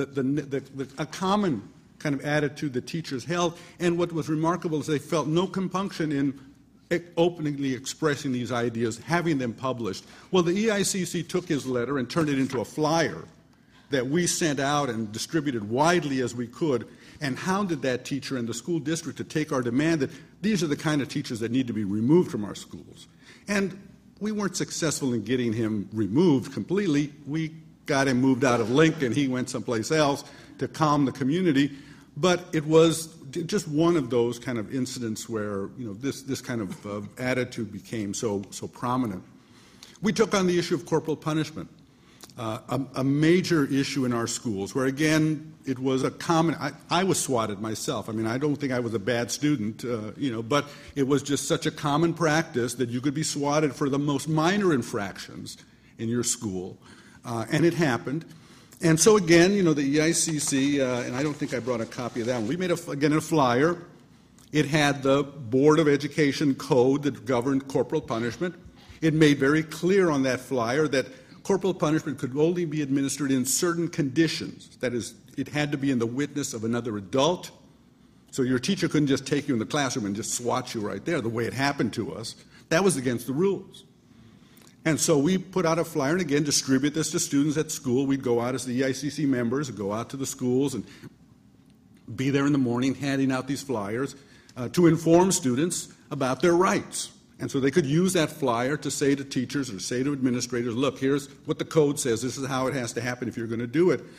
a common kind of attitude that teachers held. And what was remarkable is they felt no compunction in openly expressing these ideas, having them published. Well, the EICC took his letter and turned it into a flyer that we sent out and distributed widely as we could, and hounded that teacher and the school district to take our demand that these are the kind of teachers that need to be removed from our schools. And we weren't successful in getting him removed completely. We got him moved out of Lincoln. He went someplace else to calm the community. But it was just one of those kind of incidents where this kind of attitude became so prominent. We took on the issue of corporal punishment, a major issue in our schools, where again it was a common. I was swatted myself. I mean, I don't think I was a bad student, but it was just such a common practice that you could be swatted for the most minor infractions in your school, and it happened. And so again, the EICC, and I don't think I brought a copy of that one. We made, a flyer. It had the Board of Education code that governed corporal punishment. It made very clear on that flyer that corporal punishment could only be administered in certain conditions. That is, it had to be in the witness of another adult. So your teacher couldn't just take you in the classroom and just swat you right there, the way it happened to us. That was against the rules. And so we put out a flyer and again distribute this to students at school. We'd go out as the EICC members, go out to the schools and be there in the morning handing out these flyers to inform students about their rights. And so they could use that flyer to say to teachers or say to administrators, look, here's what the code says. This is how it has to happen if you're going to do it.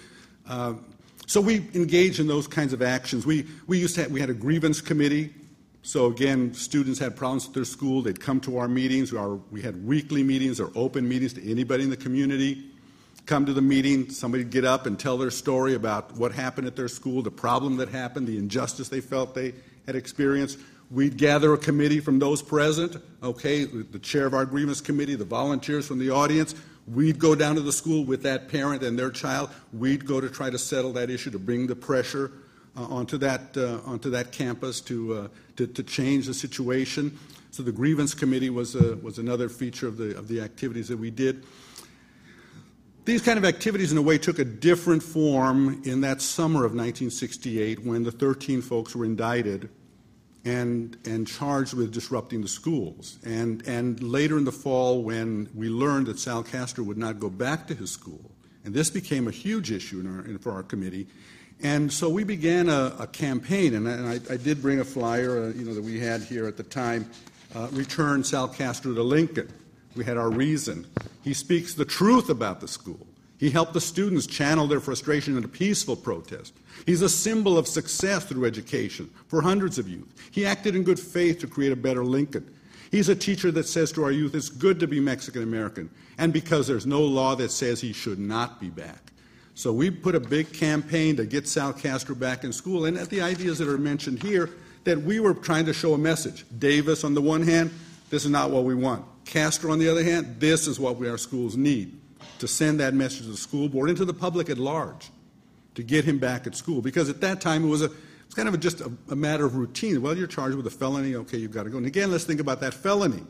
So we engaged in those kinds of actions. We had a grievance committee. So again, students had problems with their school. They'd come to our meetings. We had weekly meetings or open meetings to anybody in the community. Come to the meeting, somebody would get up and tell their story about what happened at their school, the problem that happened, the injustice they felt they had experienced. We'd gather a committee from those present, the chair of our grievance committee, the volunteers from the audience. We'd go down to the school with that parent and their child. We'd go to try to settle that issue, to bring the pressure onto that campus to change the situation. So the grievance committee was another feature of the activities that we did. These kind of activities, in a way, took a different form in that summer of 1968 when the 13 folks were indicted and charged with disrupting the schools. And later in the fall, when we learned that Sal Castro would not go back to his school, and this became a huge issue for our committee. And so we began a campaign, and I did bring a flyer, that we had here at the time, Return Sal Castro to Lincoln. We had our reason. He speaks the truth about the school. He helped the students channel their frustration into peaceful protest. He's a symbol of success through education for hundreds of youth. He acted in good faith to create a better Lincoln. He's a teacher that says to our youth, it's good to be Mexican American, and because there's no law that says he should not be back. So we put a big campaign to get Sal Castro back in school, and at the ideas that are mentioned here, that we were trying to show a message. Davis, on the one hand, this is not what we want. Castro, on the other hand, this is what our schools need, to send that message to the school board and to the public at large, to get him back at school. Because at that time, it was kind of just a matter of routine. Well, you're charged with a felony, okay, you've got to go. And again, let's think about that felony.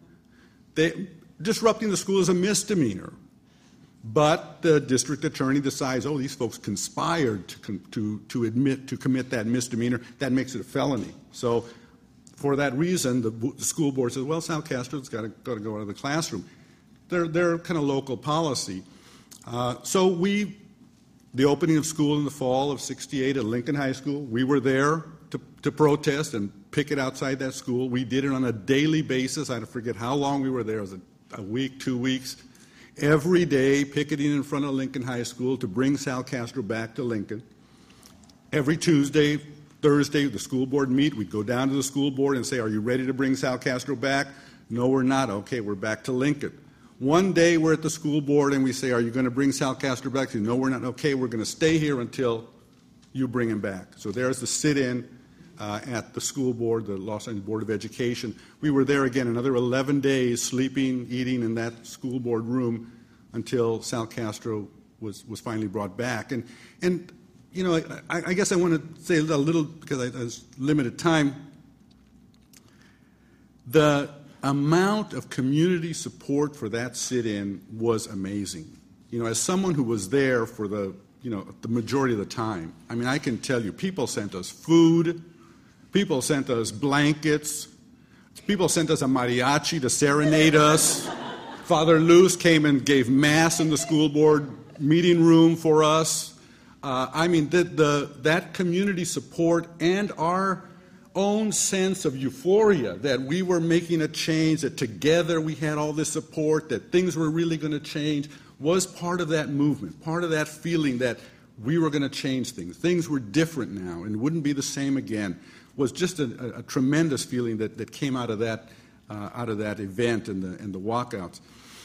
Disrupting the school is a misdemeanor. But the district attorney decides, these folks conspired to commit that misdemeanor. That makes it a felony. So for that reason, the school board says, well, Sal Castro's got to go out of the classroom. They're kind of local policy. So the opening of school in the fall of '68 at Lincoln High School, we were there to protest and picket outside that school. We did it on a daily basis. I forget how long we were there. It was a week, 2 weeks. Every day, picketing in front of Lincoln High School to bring Sal Castro back to Lincoln. Every Tuesday, Thursday, the school board meet. We'd go down to the school board and say, are you ready to bring Sal Castro back? No, we're not. Okay, we're back to Lincoln. One day, we're at the school board and we say, are you going to bring Sal Castro back? Say, no, we're not. Okay, we're going to stay here until you bring him back. So there's the sit-in at the school board, the Los Angeles Board of Education. We were there again another 11 days, sleeping, eating in that school board room until Sal Castro was finally brought back. And you know, I guess I want to say a little, because I was limited time. The amount of community support for that sit-in was amazing. You know, as someone who was there for the majority of the time, I mean, I can tell you, people sent us food, people sent us blankets, people sent us a mariachi to serenade us. Father Luz came and gave mass in the school board meeting room for us. I mean, that community support and our own sense of euphoria that we were making a change, that together we had all this support, that things were really going to change, was part of that movement, part of that feeling that we were going to change things. Things were different now and wouldn't be the same again. Was just a tremendous feeling that came out of that event and the walkouts.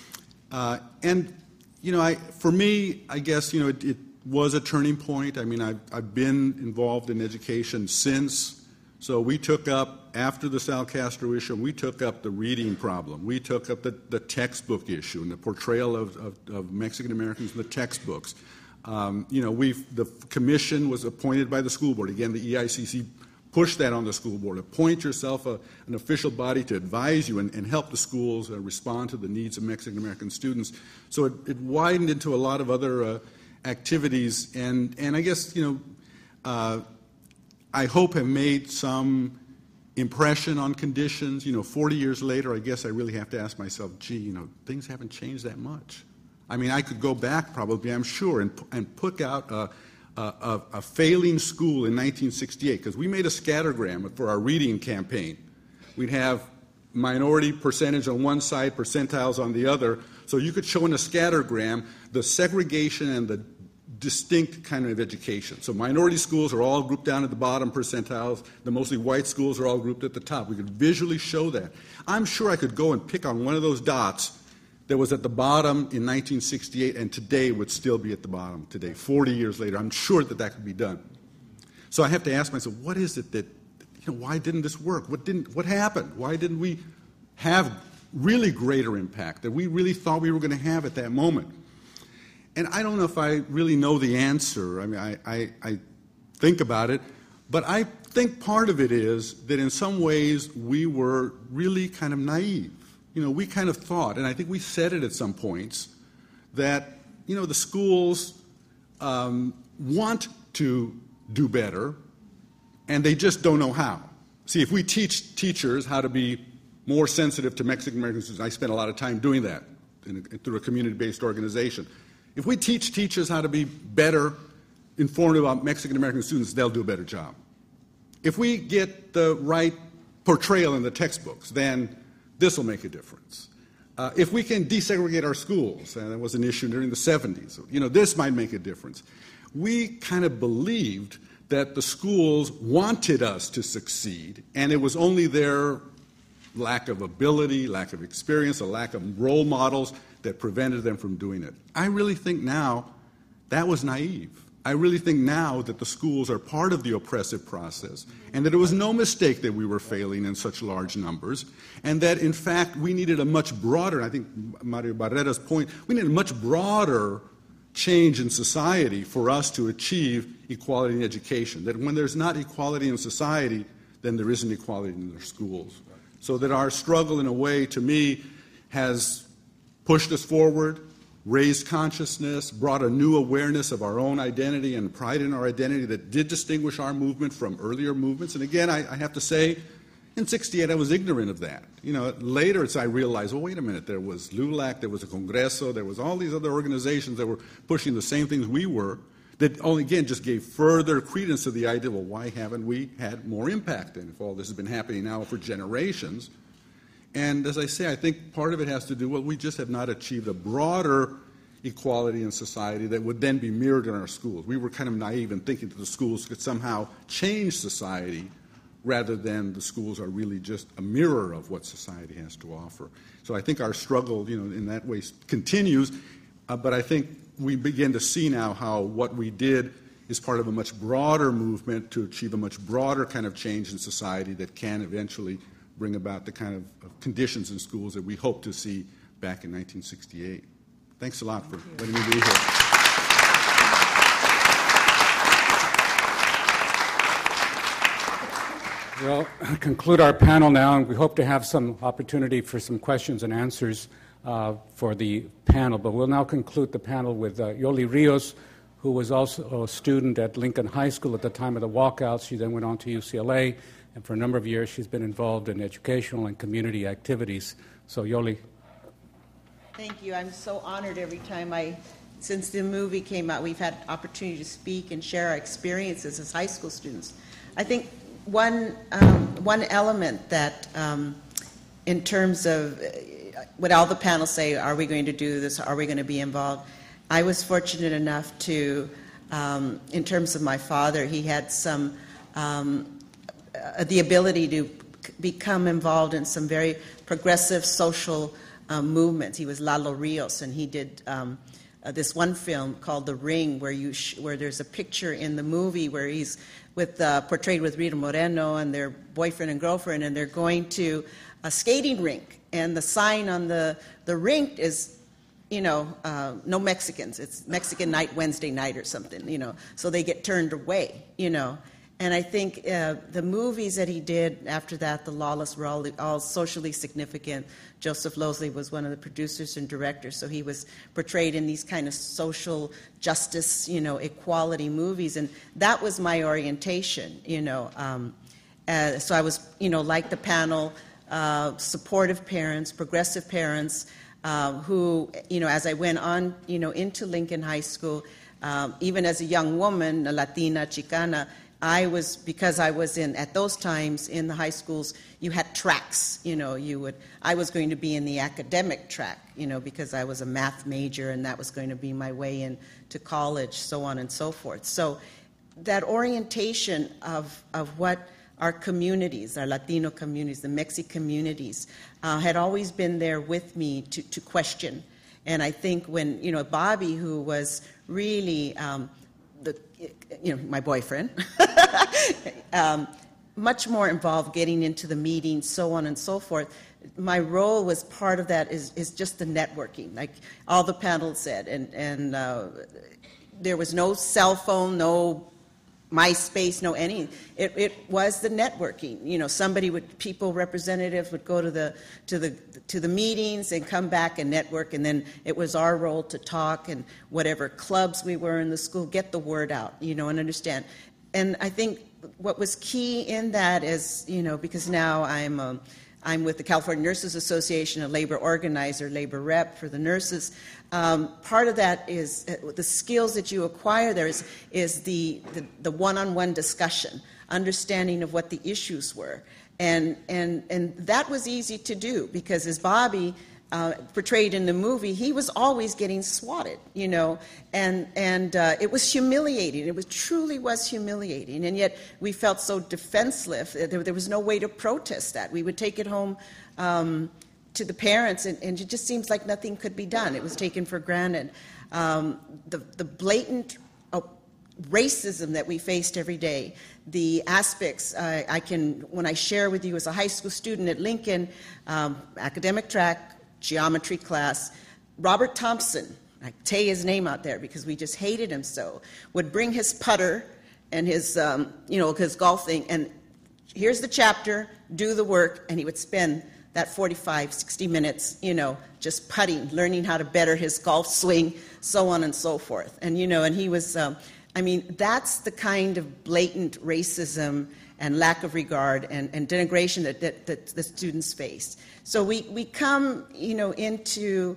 And you know, for me, I guess, you know, it was a turning point. I mean, I've been involved in education since. So we took up, after the Sal Castro issue, we took up the reading problem. We took up the textbook issue and the portrayal of Mexican Americans in the textbooks. You know, the commission was appointed by the school board. Again, the EICC pushed that on the school board. Appoint yourself an official body to advise you and help the schools respond to the needs of Mexican American students. So it widened into a lot of other activities, and I guess, you know, I hope have made some impression on conditions. You know, 40 years later, I guess I really have to ask myself, gee, you know, things haven't changed that much. I mean, I could go back probably, I'm sure, and pick out a failing school in 1968, because we made a scattergram for our reading campaign. We'd have minority percentage on one side, percentiles on the other, so you could show in a scattergram the segregation and the distinct kind of education. So minority schools are all grouped down at the bottom percentiles. The mostly white schools are all grouped at the top. We could visually show that. I'm sure I could go and pick on one of those dots that was at the bottom in 1968 and today would still be at the bottom today, 40 years later. I'm sure that could be done. So I have to ask myself, what is it that, you know, why didn't this work? What happened? Why didn't we have really greater impact that we really thought we were going to have at that moment? And I don't know if I really know the answer. I mean, I think about it, but I think part of it is that in some ways we were really kind of naive. You know, we kind of thought, and I think we said it at some points, that, you know, the schools want to do better, and they just don't know how. See, if we teach teachers how to be more sensitive to Mexican American students, I spent a lot of time doing that through a community-based organization. If we teach teachers how to be better informed about Mexican American students, they'll do a better job. If we get the right portrayal in the textbooks, then this will make a difference. If we can desegregate our schools, and that was an issue during the 70s, you know, this might make a difference. We kind of believed that the schools wanted us to succeed, and it was only their lack of ability, lack of experience, a lack of role models that prevented them from doing it. I really think now that was naive. I really think now that the schools are part of the oppressive process and that it was no mistake that we were failing in such large numbers and that, in fact, we needed a much broader, I think Mario Barrera's point, we needed a much broader change in society for us to achieve equality in education, that when there's not equality in society, then there isn't equality in their schools. So that our struggle, in a way, to me, has pushed us forward, raised consciousness, brought a new awareness of our own identity and pride in our identity that did distinguish our movement from earlier movements. And again, I have to say, in 68, I was ignorant of that. You know, later I realized, well, wait a minute, there was LULAC, there was a Congreso, there was all these other organizations that were pushing the same things we were, that only, again, just gave further credence to the idea, well, why haven't we had more impact? And if all this has been happening now for generations. And as I say, I think part of it has to do, well, we just have not achieved a broader equality in society that would then be mirrored in our schools. We were kind of naive in thinking that the schools could somehow change society rather than the schools are really just a mirror of what society has to offer. So I think our struggle, you know, in that way continues, but I think we begin to see now how what we did is part of a much broader movement to achieve a much broader kind of change in society that can eventually bring about the kind of conditions in schools that we hope to see back in 1968. Thanks a lot for letting me be here. We'll conclude our panel now, and we hope to have some opportunity for some questions and answers for the panel. But we'll now conclude the panel with Yoli Rios, who was also a student at Lincoln High School at the time of the walkouts. She then went on to UCLA, and for a number of years she's been involved in educational and community activities. So, Yoli. Thank you. I'm so honored every time since the movie came out, we've had opportunity to speak and share our experiences as high school students. I think one element that, in terms of what all the panels say, are we going to do this? Are we going to be involved? I was fortunate enough to, in terms of my father, he had some the ability to become involved in some very progressive social movements. He was Lalo Rios, and he did this one film called The Ring, where there's a picture in the movie where he's portrayed with Rita Moreno and their boyfriend and girlfriend, and they're going to a skating rink, and the sign on the rink is, no Mexicans. It's Mexican night, Wednesday night or something, so they get turned away, And I think the movies that he did after that, The Lawless, were all socially significant. Joseph Losley was one of the producers and directors, so he was portrayed in these kind of social justice, equality movies, and that was my orientation, So I was, like the panel, supportive parents, progressive parents, who, as I went on, into Lincoln High School, even as a young woman, a Latina, Chicana, because I was at those times in the high schools, you had tracks, I was going to be in the academic track, because I was a math major and that was going to be my way into college, so on and so forth. So that orientation of what our communities, our Latino communities, the Mexican communities, had always been there with me to question. And I think when, Bobby, who was really my boyfriend, much more involved getting into the meetings, so on and so forth. My role was part of that is just the networking, like all the panels said. And there was no cell phone, no MySpace, no any. It was the networking. People, representatives would go to the meetings and come back and network, and then it was our role to talk and whatever clubs we were in the school, get the word out, and understand. And I think what was key in that is, because now I'm with the California Nurses Association, a labor organizer, labor rep for the nurses. Part of that is the skills that you acquire there is the one-on-one discussion, understanding of what the issues were. And that was easy to do because as Bobby portrayed in the movie, he was always getting swatted, and it was humiliating. It truly was humiliating, and yet we felt so defenseless. There was no way to protest that. We would take it home to the parents, and it just seems like nothing could be done. It was taken for granted. The blatant racism that we faced every day, the aspects when I share with you as a high school student at Lincoln, academic track, geometry class, Robert Thompson, I say his name out there because we just hated him so, would bring his putter and his golf thing, and here's the chapter, do the work, and he would spend that 45, 60 minutes, just putting, learning how to better his golf swing, so on and so forth. And, and he was, that's the kind of blatant racism and lack of regard and denigration that the students face. So we come, into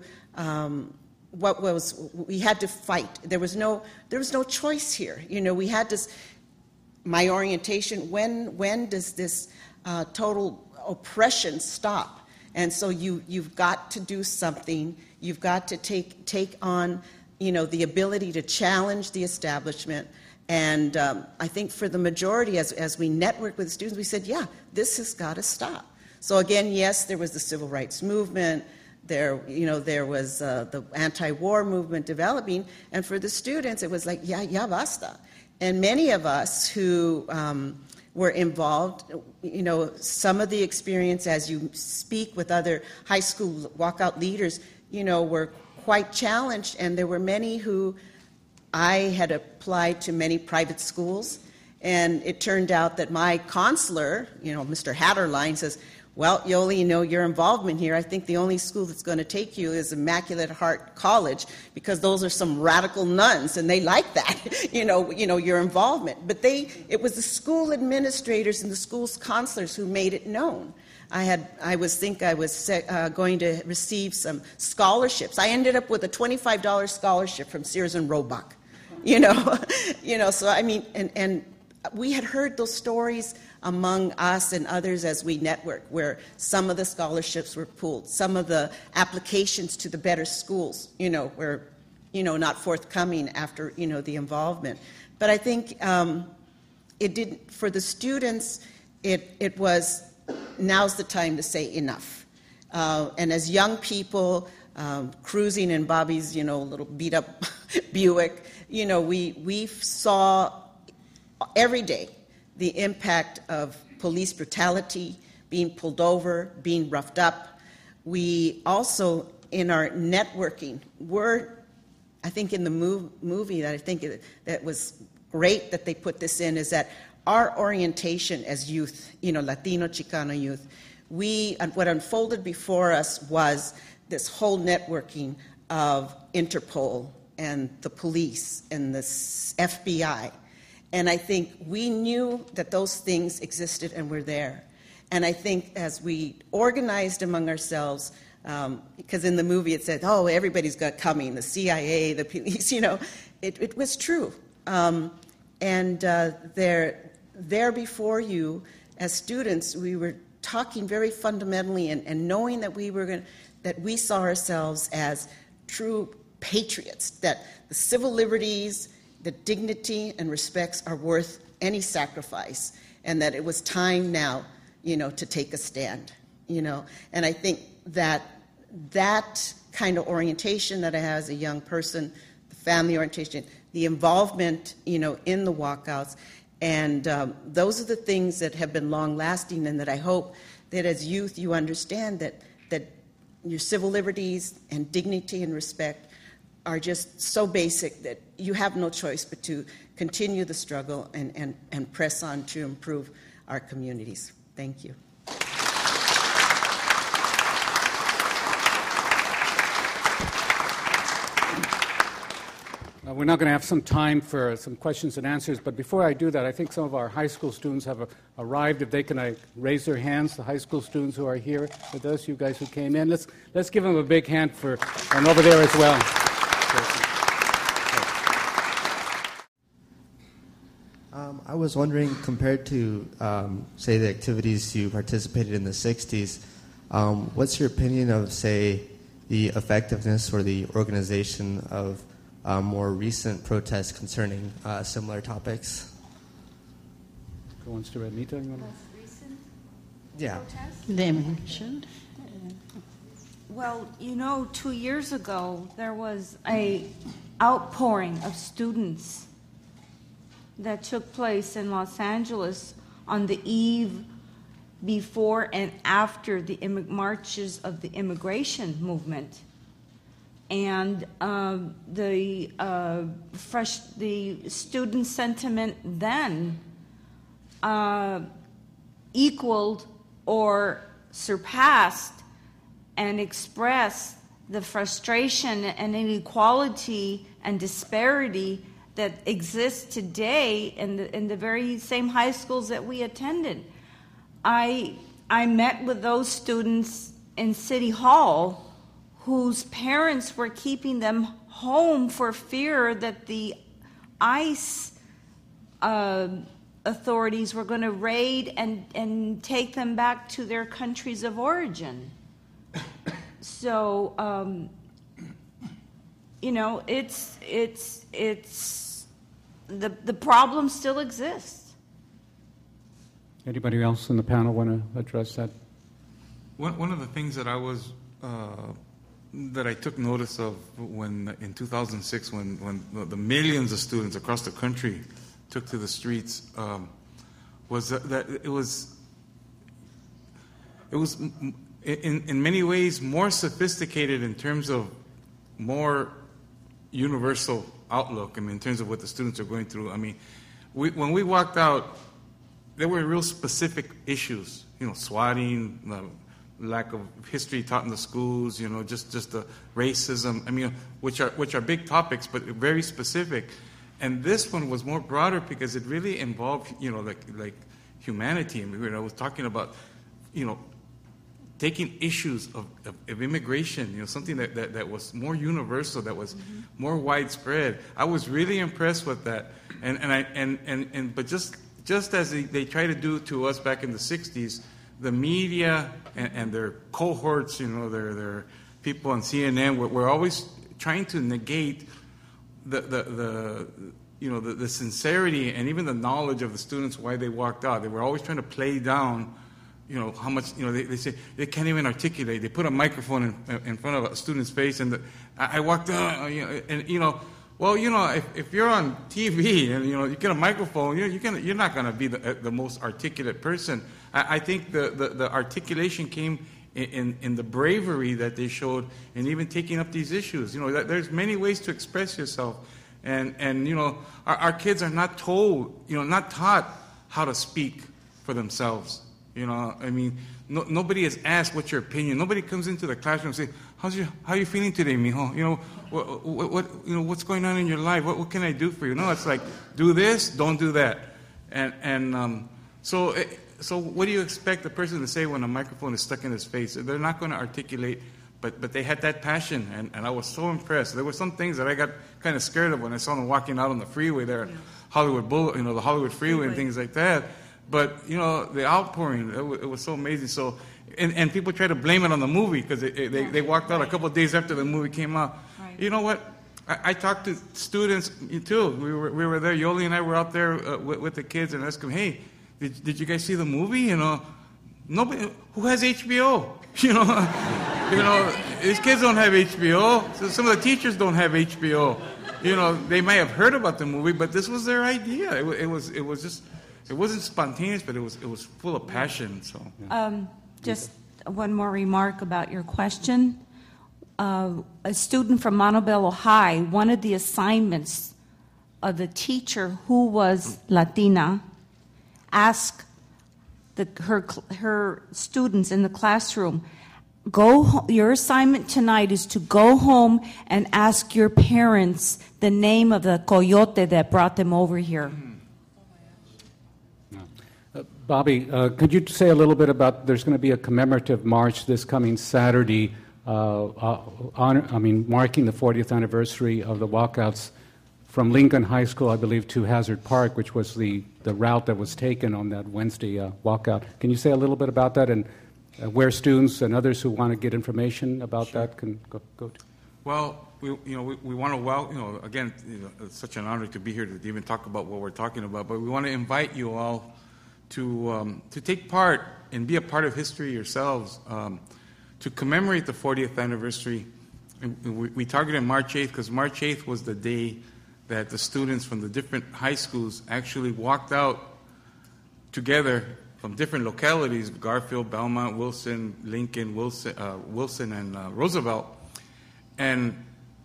we had to fight. There was no choice here. We had to. My orientation. When does this total oppression stop? And so you've got to do something. You've got to take on, the ability to challenge the establishment. And I think for the majority, as we networked with students, we said, yeah, this has got to stop. So again, yes, there was the civil rights movement. There was the anti-war movement developing. And for the students, it was like, ya basta. And many of us who were involved, some of the experience as you speak with other high school walkout leaders, were quite challenged. And there were many who I had applied to many private schools. And it turned out that my counselor, Mr. Hatterline, says, well, Yoli, your involvement here, I think the only school that's going to take you is Immaculate Heart College, because those are some radical nuns, and they like that, your involvement. But it was the school administrators and the school's counselors who made it known. I was going to receive some scholarships. I ended up with a $25 scholarship from Sears and Roebuck, So I mean, and we had heard those stories among us and others as we networked, where some of the scholarships were pooled, some of the applications to the better schools, were, not forthcoming after, the involvement. But I think it didn't, for the students, it was, now's the time to say enough. And as young people cruising in Bobby's, little beat up Buick, we saw every day the impact of police brutality, being pulled over, being roughed up. We also, in our networking, I think in the movie that I think that was great that they put this in, is that our orientation as youth, Latino, Chicano youth, what unfolded before us was this whole networking of Interpol and the police and the FBI. And I think we knew that those things existed and were there. And I think as we organized among ourselves, because in the movie it said, oh, everybody's got coming, the CIA, the police, it was true. And there before you, as students, we were talking very fundamentally and knowing that that we saw ourselves as true patriots, that the civil liberties, the dignity and respects are worth any sacrifice, and that it was time now, to take a stand, And I think that kind of orientation that I have as a young person, the family orientation, the involvement, in the walkouts, and those are the things that have been long-lasting, and that I hope that as youth you understand that your civil liberties and dignity and respect are just so basic that you have no choice but to continue the struggle and press on to improve our communities. Thank you. We're now going to have some time for some questions and answers, but before I do that, I think some of our high school students have arrived. If they can raise their hands, the high school students who are here with us, you guys who came in, let's give them a big hand and over there as well. I was wondering, compared to, say, the activities you participated in the 60s, what's your opinion of, say, the effectiveness or the organization of more recent protests concerning similar topics? Who wants to read Nita? Most recent protests? They mentioned. Well, 2 years ago, there was a outpouring of students that took place in Los Angeles on the eve before and after the marches of the immigration movement. And the student sentiment then equaled or surpassed and expressed the frustration and inequality and disparity that exists today in the very same high schools that we attended. I met with those students in City Hall whose parents were keeping them home for fear that the ICE authorities were going to raid and take them back to their countries of origin. So, the problem still exists. Anybody else in the panel want to address that? One of the things that that I took notice of when in 2006, when the millions of students across the country took to the streets was that it was in many ways more sophisticated in terms of more universal outlook. I mean, in terms of what the students are going through. I mean, when we walked out, there were real specific issues. Swatting, the lack of history taught in the schools. Just the racism. I mean, which are big topics, but very specific. And this one was more broader because it really involved, like humanity. I mean, I was talking about, taking issues of immigration, something that was more universal, that was more widespread. I was really impressed with that, but just as they try to do to us back in the '60s, the media and their cohorts, their people on CNN, were always trying to negate the sincerity and even the knowledge of the students why they walked out. They were always trying to play down. How much, they say they can't even articulate. They put a microphone in front of a student's face, and I walked out, if you're on TV and, you get a microphone, you're not going to be the most articulate person. I think the articulation came in the bravery that they showed in even taking up these issues. There's many ways to express yourself. And our kids are not told, not taught how to speak for themselves. I mean, nobody is asked what's your opinion. Nobody comes into the classroom and say, how are you feeling today, mijo? What's going on in your life? What can I do for you? No, it's like, do this, don't do that. So what do you expect the person to say when a microphone is stuck in his face? They're not going to articulate, but they had that passion, and I was so impressed. There were some things that I got kind of scared of when I saw them walking out on the freeway there, Hollywood Boulevard, the Hollywood freeway and things like that. But, the outpouring, it was so amazing. So, and people try to blame it on the movie because they walked out a couple of days after the movie came out. Right. You know what? I talked to students, too. We were there. Yoli and I were out there with the kids and asked them, hey, did you guys see the movie? Nobody. Who has HBO? These kids don't have HBO. So some of the teachers don't have HBO. They may have heard about the movie, but this was their idea. It was just... It wasn't spontaneous, but it was full of passion. So, just one more remark about your question. A student from Montebello High, one of the assignments of the teacher who was Latina, asked her students in the classroom, your assignment tonight is to go home and ask your parents the name of the coyote that brought them over here. Bobby, could you say a little bit about, there's going to be a commemorative march this coming Saturday, marking the 40th anniversary of the walkouts from Lincoln High School, I believe, to Hazard Park, which was the route that was taken on that Wednesday walkout. Can you say a little bit about that and where students and others who want to get information about that can go to? Well, we want to, again, it's such an honor to be here to even talk about what we're talking about, but we want to invite you all to take part and be a part of history yourselves, to commemorate the 40th anniversary. We targeted March 8th because March 8th was the day that the students from the different high schools actually walked out together from different localities, Garfield, Belmont, Wilson, Lincoln, Wilson, and Roosevelt, and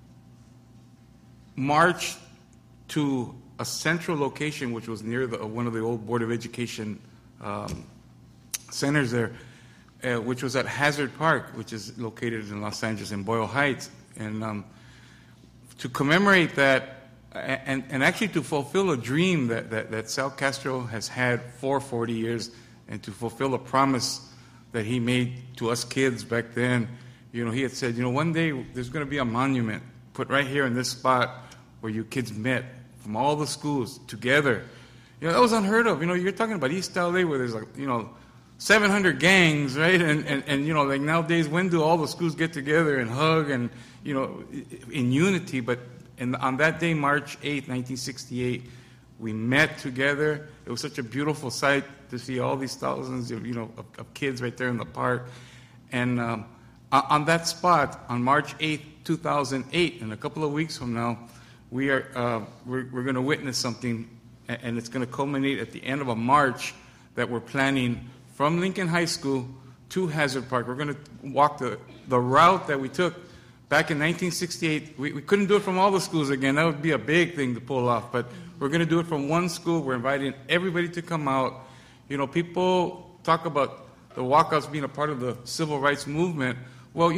marched to a central location, which was near one of the old Board of Education centers there, which was at Hazard Park, which is located in Los Angeles in Boyle Heights. And to commemorate that, and actually to fulfill a dream that Sal Castro has had for 40 years, and to fulfill a promise that he made to us kids back then. He had said, one day there's going to be a monument put right here in this spot where you kids met from all the schools together. That was unheard of. You're talking about East LA where there's 700 gangs, right? And like nowadays, when do all the schools get together and hug and, in unity? But on that day, March 8th, 1968, we met together. It was such a beautiful sight to see all these thousands of kids right there in the park. And on that spot, on March 8th, 2008, in a couple of weeks from now, we're going to witness something and it's going to culminate at the end of a march that we're planning from Lincoln High School to Hazard Park. We're going to walk the route that we took back in 1968. We couldn't do it from all the schools again. That would be a big thing to pull off. But we're going to do it from one school. We're inviting everybody to come out. You know, people talk about the walkouts being a part of the civil rights movement. Well,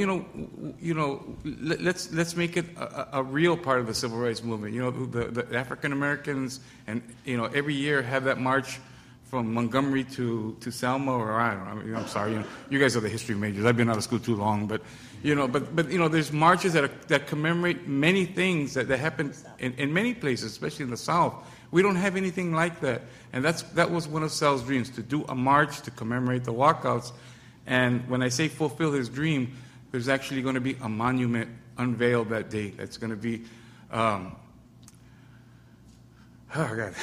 let's make it a real part of the civil rights movement. You know, the African Americans, and every year have that march from Montgomery to Selma, or I don't know. I'm sorry, you guys are the history majors. I've been out of school too long, but there's marches that commemorate many things that happen in many places, especially in the South. We don't have anything like that, and that was one of Sal's dreams, to do a march to commemorate the walkouts. And when I say fulfill his dream, there's actually going to be a monument unveiled that day. That's going to be, oh God,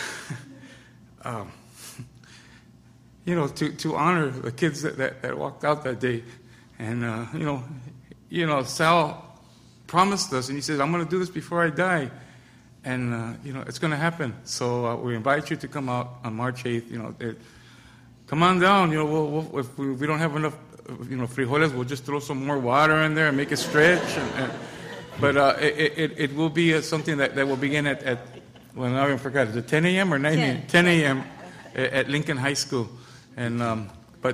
to honor the kids that walked out that day. And Sal promised us, and he said, "I'm going to do this before I die," and it's going to happen. So we invite you to come out on March 8th. Come on down. If we don't have enough, frijoles, we'll just throw some more water in there and make it stretch. But it will be something that will begin at well, I forgot. Is it 10 a.m. or 9 a.m.? 10 a.m. at Lincoln High School, and there,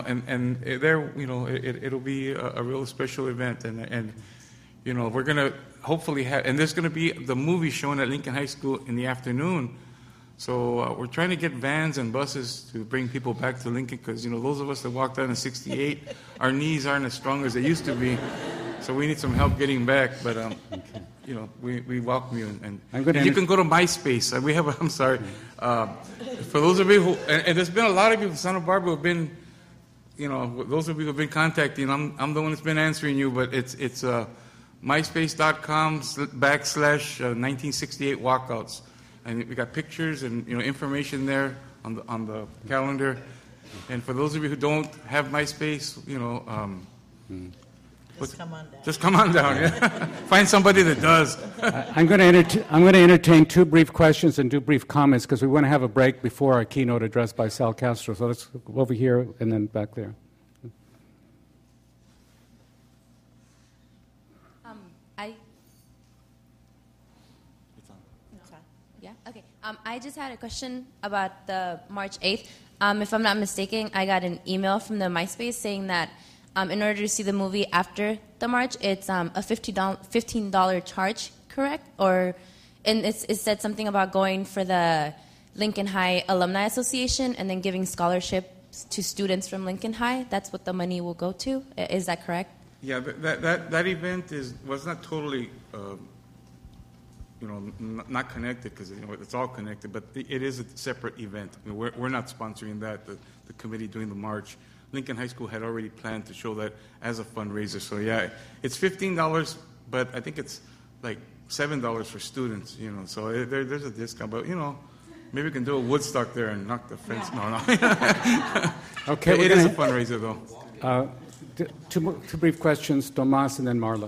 it'll be a real special event, and we're gonna hopefully have, and there's gonna be the movie shown at Lincoln High School in the afternoon. So we're trying to get vans and buses to bring people back to Lincoln, because those of us that walked out in '68, our knees aren't as strong as they used to be. So we need some help getting back. But we welcome you, and you can go to MySpace. We have. I'm sorry. For those of you who, and there's been a lot of you from Santa Barbara who have been, those of you who have been contacting. I'm the one that's been answering you, but it's myspace.com/1968 walkouts. And we got pictures and information there on the calendar. And for those of you who don't have MySpace, just come on down. Yeah. Find somebody that does. I'm going to entertain two brief questions and two brief comments, because we want to have a break before our keynote address by Sal Castro. So let's go over here and then back there. I just had a question about the March 8th. If I'm not mistaken, I got an email from the MySpace saying that in order to see the movie after the march, it's a $15 charge, correct? And it said something about going for the Lincoln High Alumni Association and then giving scholarships to students from Lincoln High. That's what the money will go to. Is that correct? Yeah, that event was not totally... not connected, because it's all connected, but it is a separate event. We're not sponsoring that. The committee doing the march, Lincoln High School had already planned to show that as a fundraiser. So yeah, it's $15, but I think it's like $7 for students. So there's a discount. But maybe we can do a Woodstock there and knock the fence. No. Okay, it is a fundraiser though. Two brief questions, Tomas and then Marla.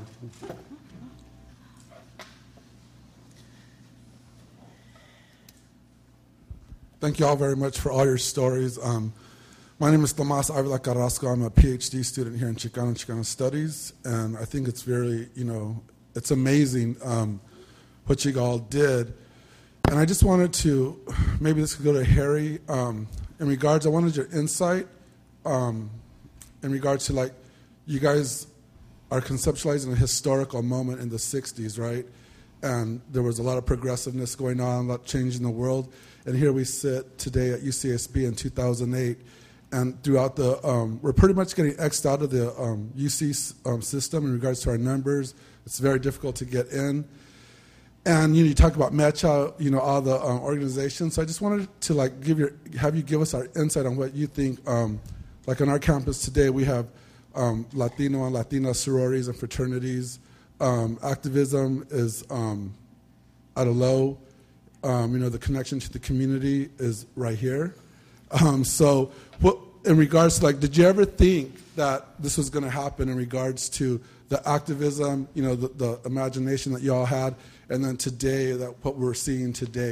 Thank you all very much for all your stories. My name is Tomas Avila Carrasco. I'm a PhD student here in Chicano Studies, and I think it's very, it's amazing what you all did. And I just wanted to, maybe this could go to Harry, I wanted your insight in regards to, you guys are conceptualizing a historical moment in the 60s, right? And there was a lot of progressiveness going on, a lot of change in the world. And here we sit today at UCSB in 2008, and throughout we're pretty much getting X'd out of the UC system in regards to our numbers. It's very difficult to get in. And you talk about Mecha, all the organizations. So I just wanted to have you give us our insight on what you think. Like on our campus today, we have Latino and Latina sororities and fraternities. Activism is at a low. The connection to the community is right here. So what, in regards to, did you ever think that this was going to happen in regards to the activism, the imagination that you all had, and then today, that what we're seeing today,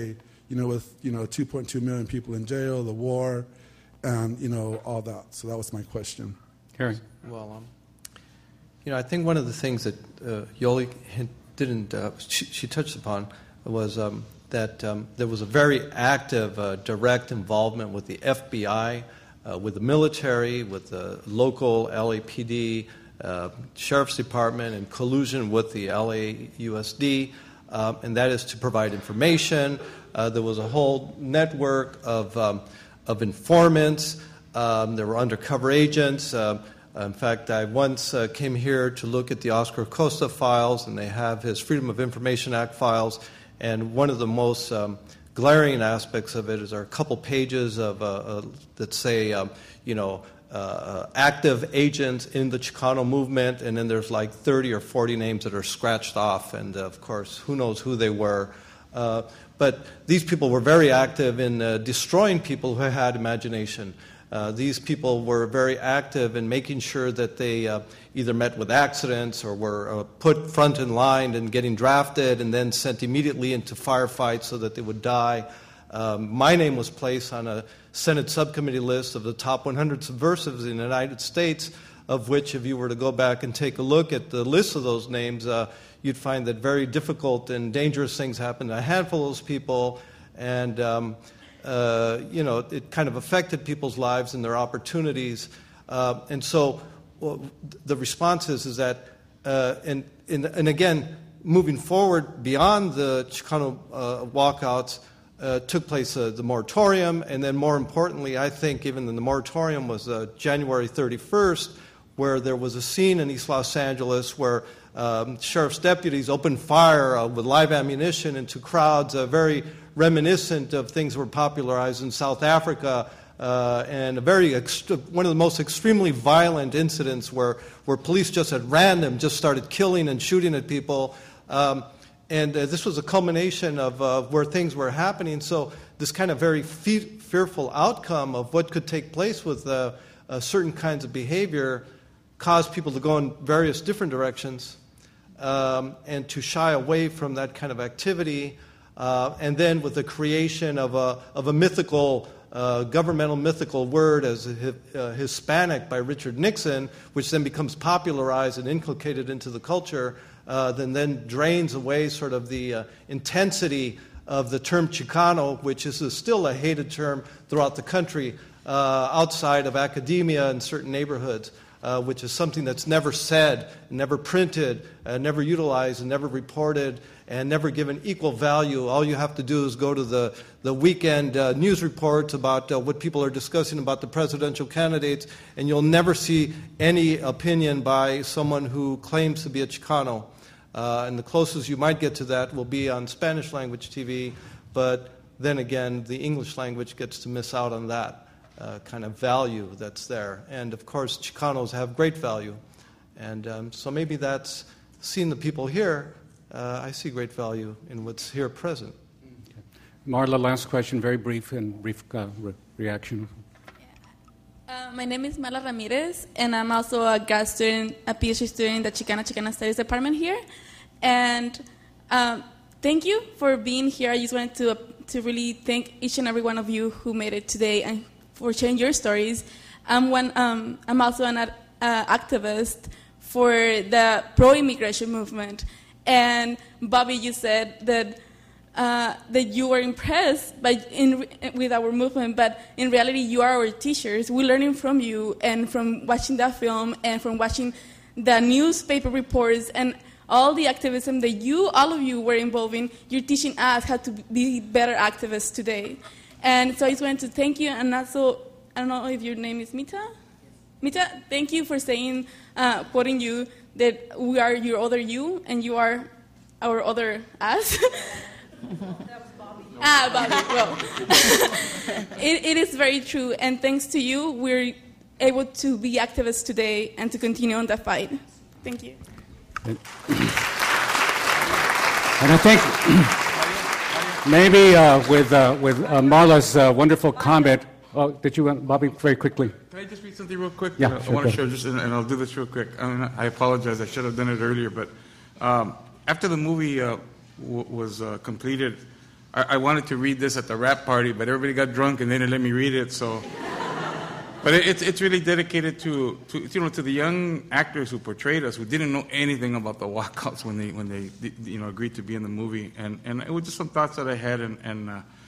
with 2.2 million people in jail, the war, and all that. So that was my question. Harry. Well, I think one of the things that Yoli didn't she touched upon was that there was a very active, direct involvement with the FBI, with the military, with the local LAPD, Sheriff's Department, in collusion with the LAUSD, and that is to provide information. There was a whole network of informants. There were undercover agents. In fact, I once came here to look at the Oscar Costa files, and they have his Freedom of Information Act files. And one of the most glaring aspects of it is there are a couple pages of that say, active agents in the Chicano movement, and then there's like 30 or 40 names that are scratched off, and of course, who knows who they were. But these people were very active in destroying people who had imagination. These people were very active in making sure that they either met with accidents or were put front in line and getting drafted and then sent immediately into firefights so that they would die. My name was placed on a Senate subcommittee list of the top 100 subversives in the United States, of which, if you were to go back and take a look at the list of those names, you'd find that very difficult and dangerous things happened to a handful of those people, and it kind of affected people's lives and their opportunities. And so the response is that, and again, moving forward beyond the Chicano walkouts, took place the moratorium, and then more importantly, I think even the moratorium was January 31st, where there was a scene in East Los Angeles where sheriff's deputies opened fire with live ammunition into crowds, very reminiscent of things that were popularized in South Africa, and one of the most extremely violent incidents where police just at random just started killing and shooting at people. And this was a culmination of where things were happening. So this kind of very fearful outcome of what could take place with certain kinds of behavior caused people to go in various different directions and to shy away from that kind of activity. And then with the creation of a mythical, governmental mythical word as Hispanic by Richard Nixon, which then becomes popularized and inculcated into the culture, then drains away sort of the intensity of the term Chicano, which is still a hated term throughout the country, outside of academia in certain neighborhoods, which is something that's never said, never printed, never utilized, and never reported, and never given equal value. All you have to do is go to the weekend news reports about what people are discussing about the presidential candidates, and you'll never see any opinion by someone who claims to be a Chicano. And the closest you might get to that will be on Spanish language TV, but then again, the English language gets to miss out on that kind of value that's there. And of course, Chicanos have great value. And so maybe that's, seeing the people here, I see great value in what's here present. Okay. Marla, last question, very brief reaction. My name is Marla Ramirez, and I'm also a grad student, a PhD student in the Chicana Studies department here. And thank you for being here. I just wanted to really thank each and every one of you who made it today and for sharing your stories. I'm also an activist for the pro-immigration movement. And Bobby, you said that you were impressed with our movement, but in reality, you are our teachers. We're learning from you and from watching that film and from watching the newspaper reports and all the activism that all of you were involved in. You're teaching us how to be better activists today. And so I just wanted to thank you, and also, I don't know if your name is Mita? Yes. Mita, thank you for saying, quoting you, that we are your other you, and you are our other us. That was Bobby. Bobby. Well, it is very true, and thanks to you, we're able to be activists today and to continue on that fight. Thank you. And I think maybe with Marla's wonderful comment. Oh, did you want, Bobby, very quickly? Can I just read something real quick? Yeah, I want to share just, and I'll do this real quick. I apologize, I should have done it earlier, but after the movie was completed, I wanted to read this at the rap party, but everybody got drunk and they didn't let me read it. So, but it's really dedicated to the young actors who portrayed us, who didn't know anything about the walkouts when they agreed to be in the movie, and it was just some thoughts that I had, and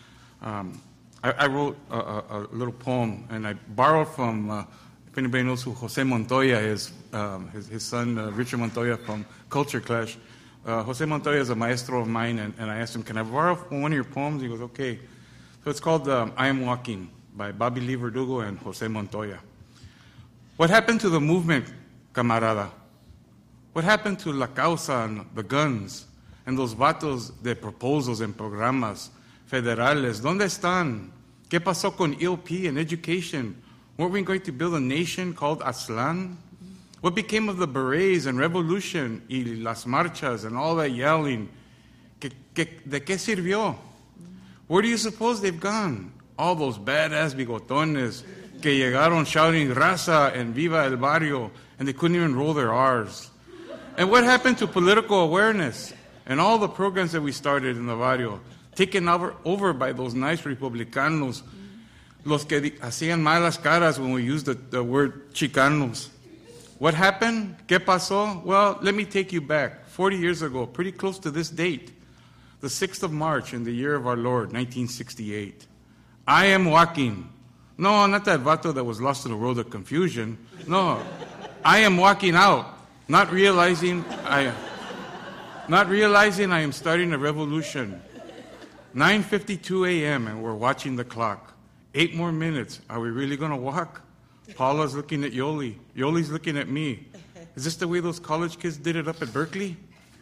I wrote a little poem, and I borrowed from. If anybody knows who Jose Montoya is, his son Richard Montoya from Culture Clash. Jose Montoya is a maestro of mine, and I asked him, can I borrow one of your poems? He goes, okay. So it's called I Am Walking by Bobby Lee Verdugo and Jose Montoya. What happened to the movement, camarada? What happened to La Causa and the guns and those vatos de proposals and programas federales? ¿Dónde están? ¿Qué pasó con ELP and education? Weren't we going to build a nation called Aztlán? What became of the berets and revolution y las marchas and all that yelling? ¿De qué sirvió? Where do you suppose they've gone? All those badass bigotones que llegaron shouting raza and viva el barrio, and they couldn't even roll their R's. And what happened to political awareness and all the programs that we started in the barrio, taken over by those nice republicanos, los que hacían malas caras when we used the word Chicanos? What happened? ¿Qué pasó? Well, let me take you back 40 years ago, pretty close to this date, the 6th of March in the year of our Lord, 1968. I am walking. No, not that vato that was lost to the road of confusion. No, I am walking out, not realizing I am starting a revolution. 9:52 a.m. and we're watching the clock. 8 more minutes. Are we really going to walk? Paula's looking at Yoli. Yoli's looking at me. Is this the way those college kids did it up at Berkeley?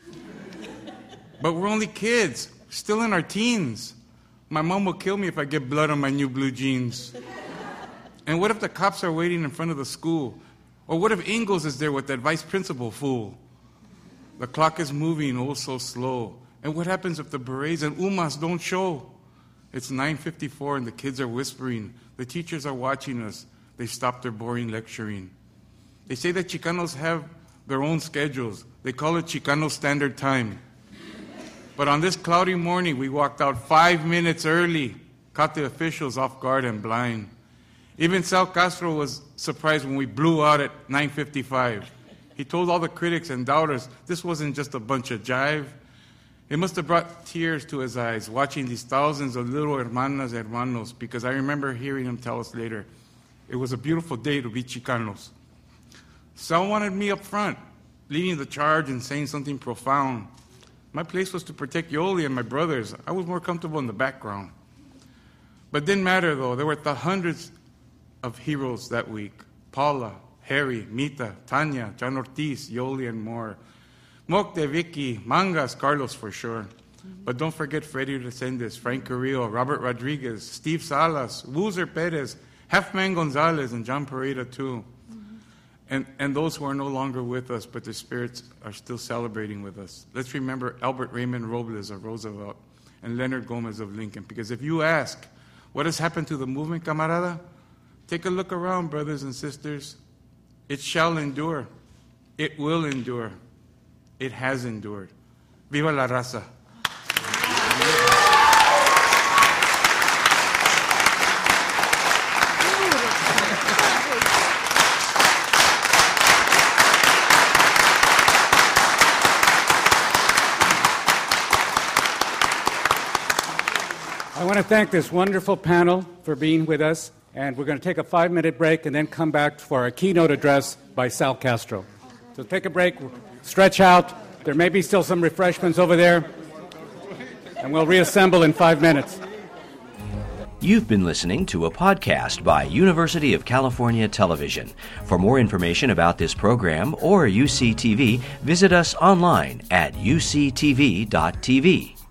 But we're only kids, still in our teens. My mom will kill me if I get blood on my new blue jeans. And what if the cops are waiting in front of the school? Or what if Ingalls is there with that vice principal fool? The clock is moving oh so slow. And what happens if the berets and UMAS don't show? It's 9:54 and the kids are whispering. The teachers are watching us. They've stopped their boring lecturing. They say that Chicanos have their own schedules. They call it Chicano Standard Time. But on this cloudy morning, we walked out 5 minutes early, caught the officials off guard and blind. Even Sal Castro was surprised when we blew out at 9:55. He told all the critics and doubters this wasn't just a bunch of jive. It must have brought tears to his eyes, watching these thousands of little hermanas, hermanos, because I remember hearing him tell us later, it was a beautiful day to be Chicanos. Sal wanted me up front, leading the charge and saying something profound. My place was to protect Yoli and my brothers. I was more comfortable in the background. But it didn't matter, though. There were the hundreds of heroes that week. Paula, Harry, Mita, Tanya, John Ortiz, Yoli, and more. Mocte, Vicky, Mangas, Carlos for sure. But don't forget Freddy Resendez, Frank Carrillo, Robert Rodriguez, Steve Salas, Woozer Perez, Halfman Gonzalez, and John Pareda too. And those who are no longer with us, but their spirits are still celebrating with us. Let's remember Albert Raymond Robles of Roosevelt and Leonard Gomez of Lincoln. Because if you ask, what has happened to the movement, camarada? Take a look around, brothers and sisters. It shall endure. It will endure. It has endured. Viva la raza. I want to thank this wonderful panel for being with us, and we're going to take a 5-minute break and then come back for our keynote address by Sal Castro. So take a break, stretch out. There may be still some refreshments over there, and we'll reassemble in 5 minutes. You've been listening to a podcast by University of California Television. For more information about this program or UCTV, visit us online at uctv.tv.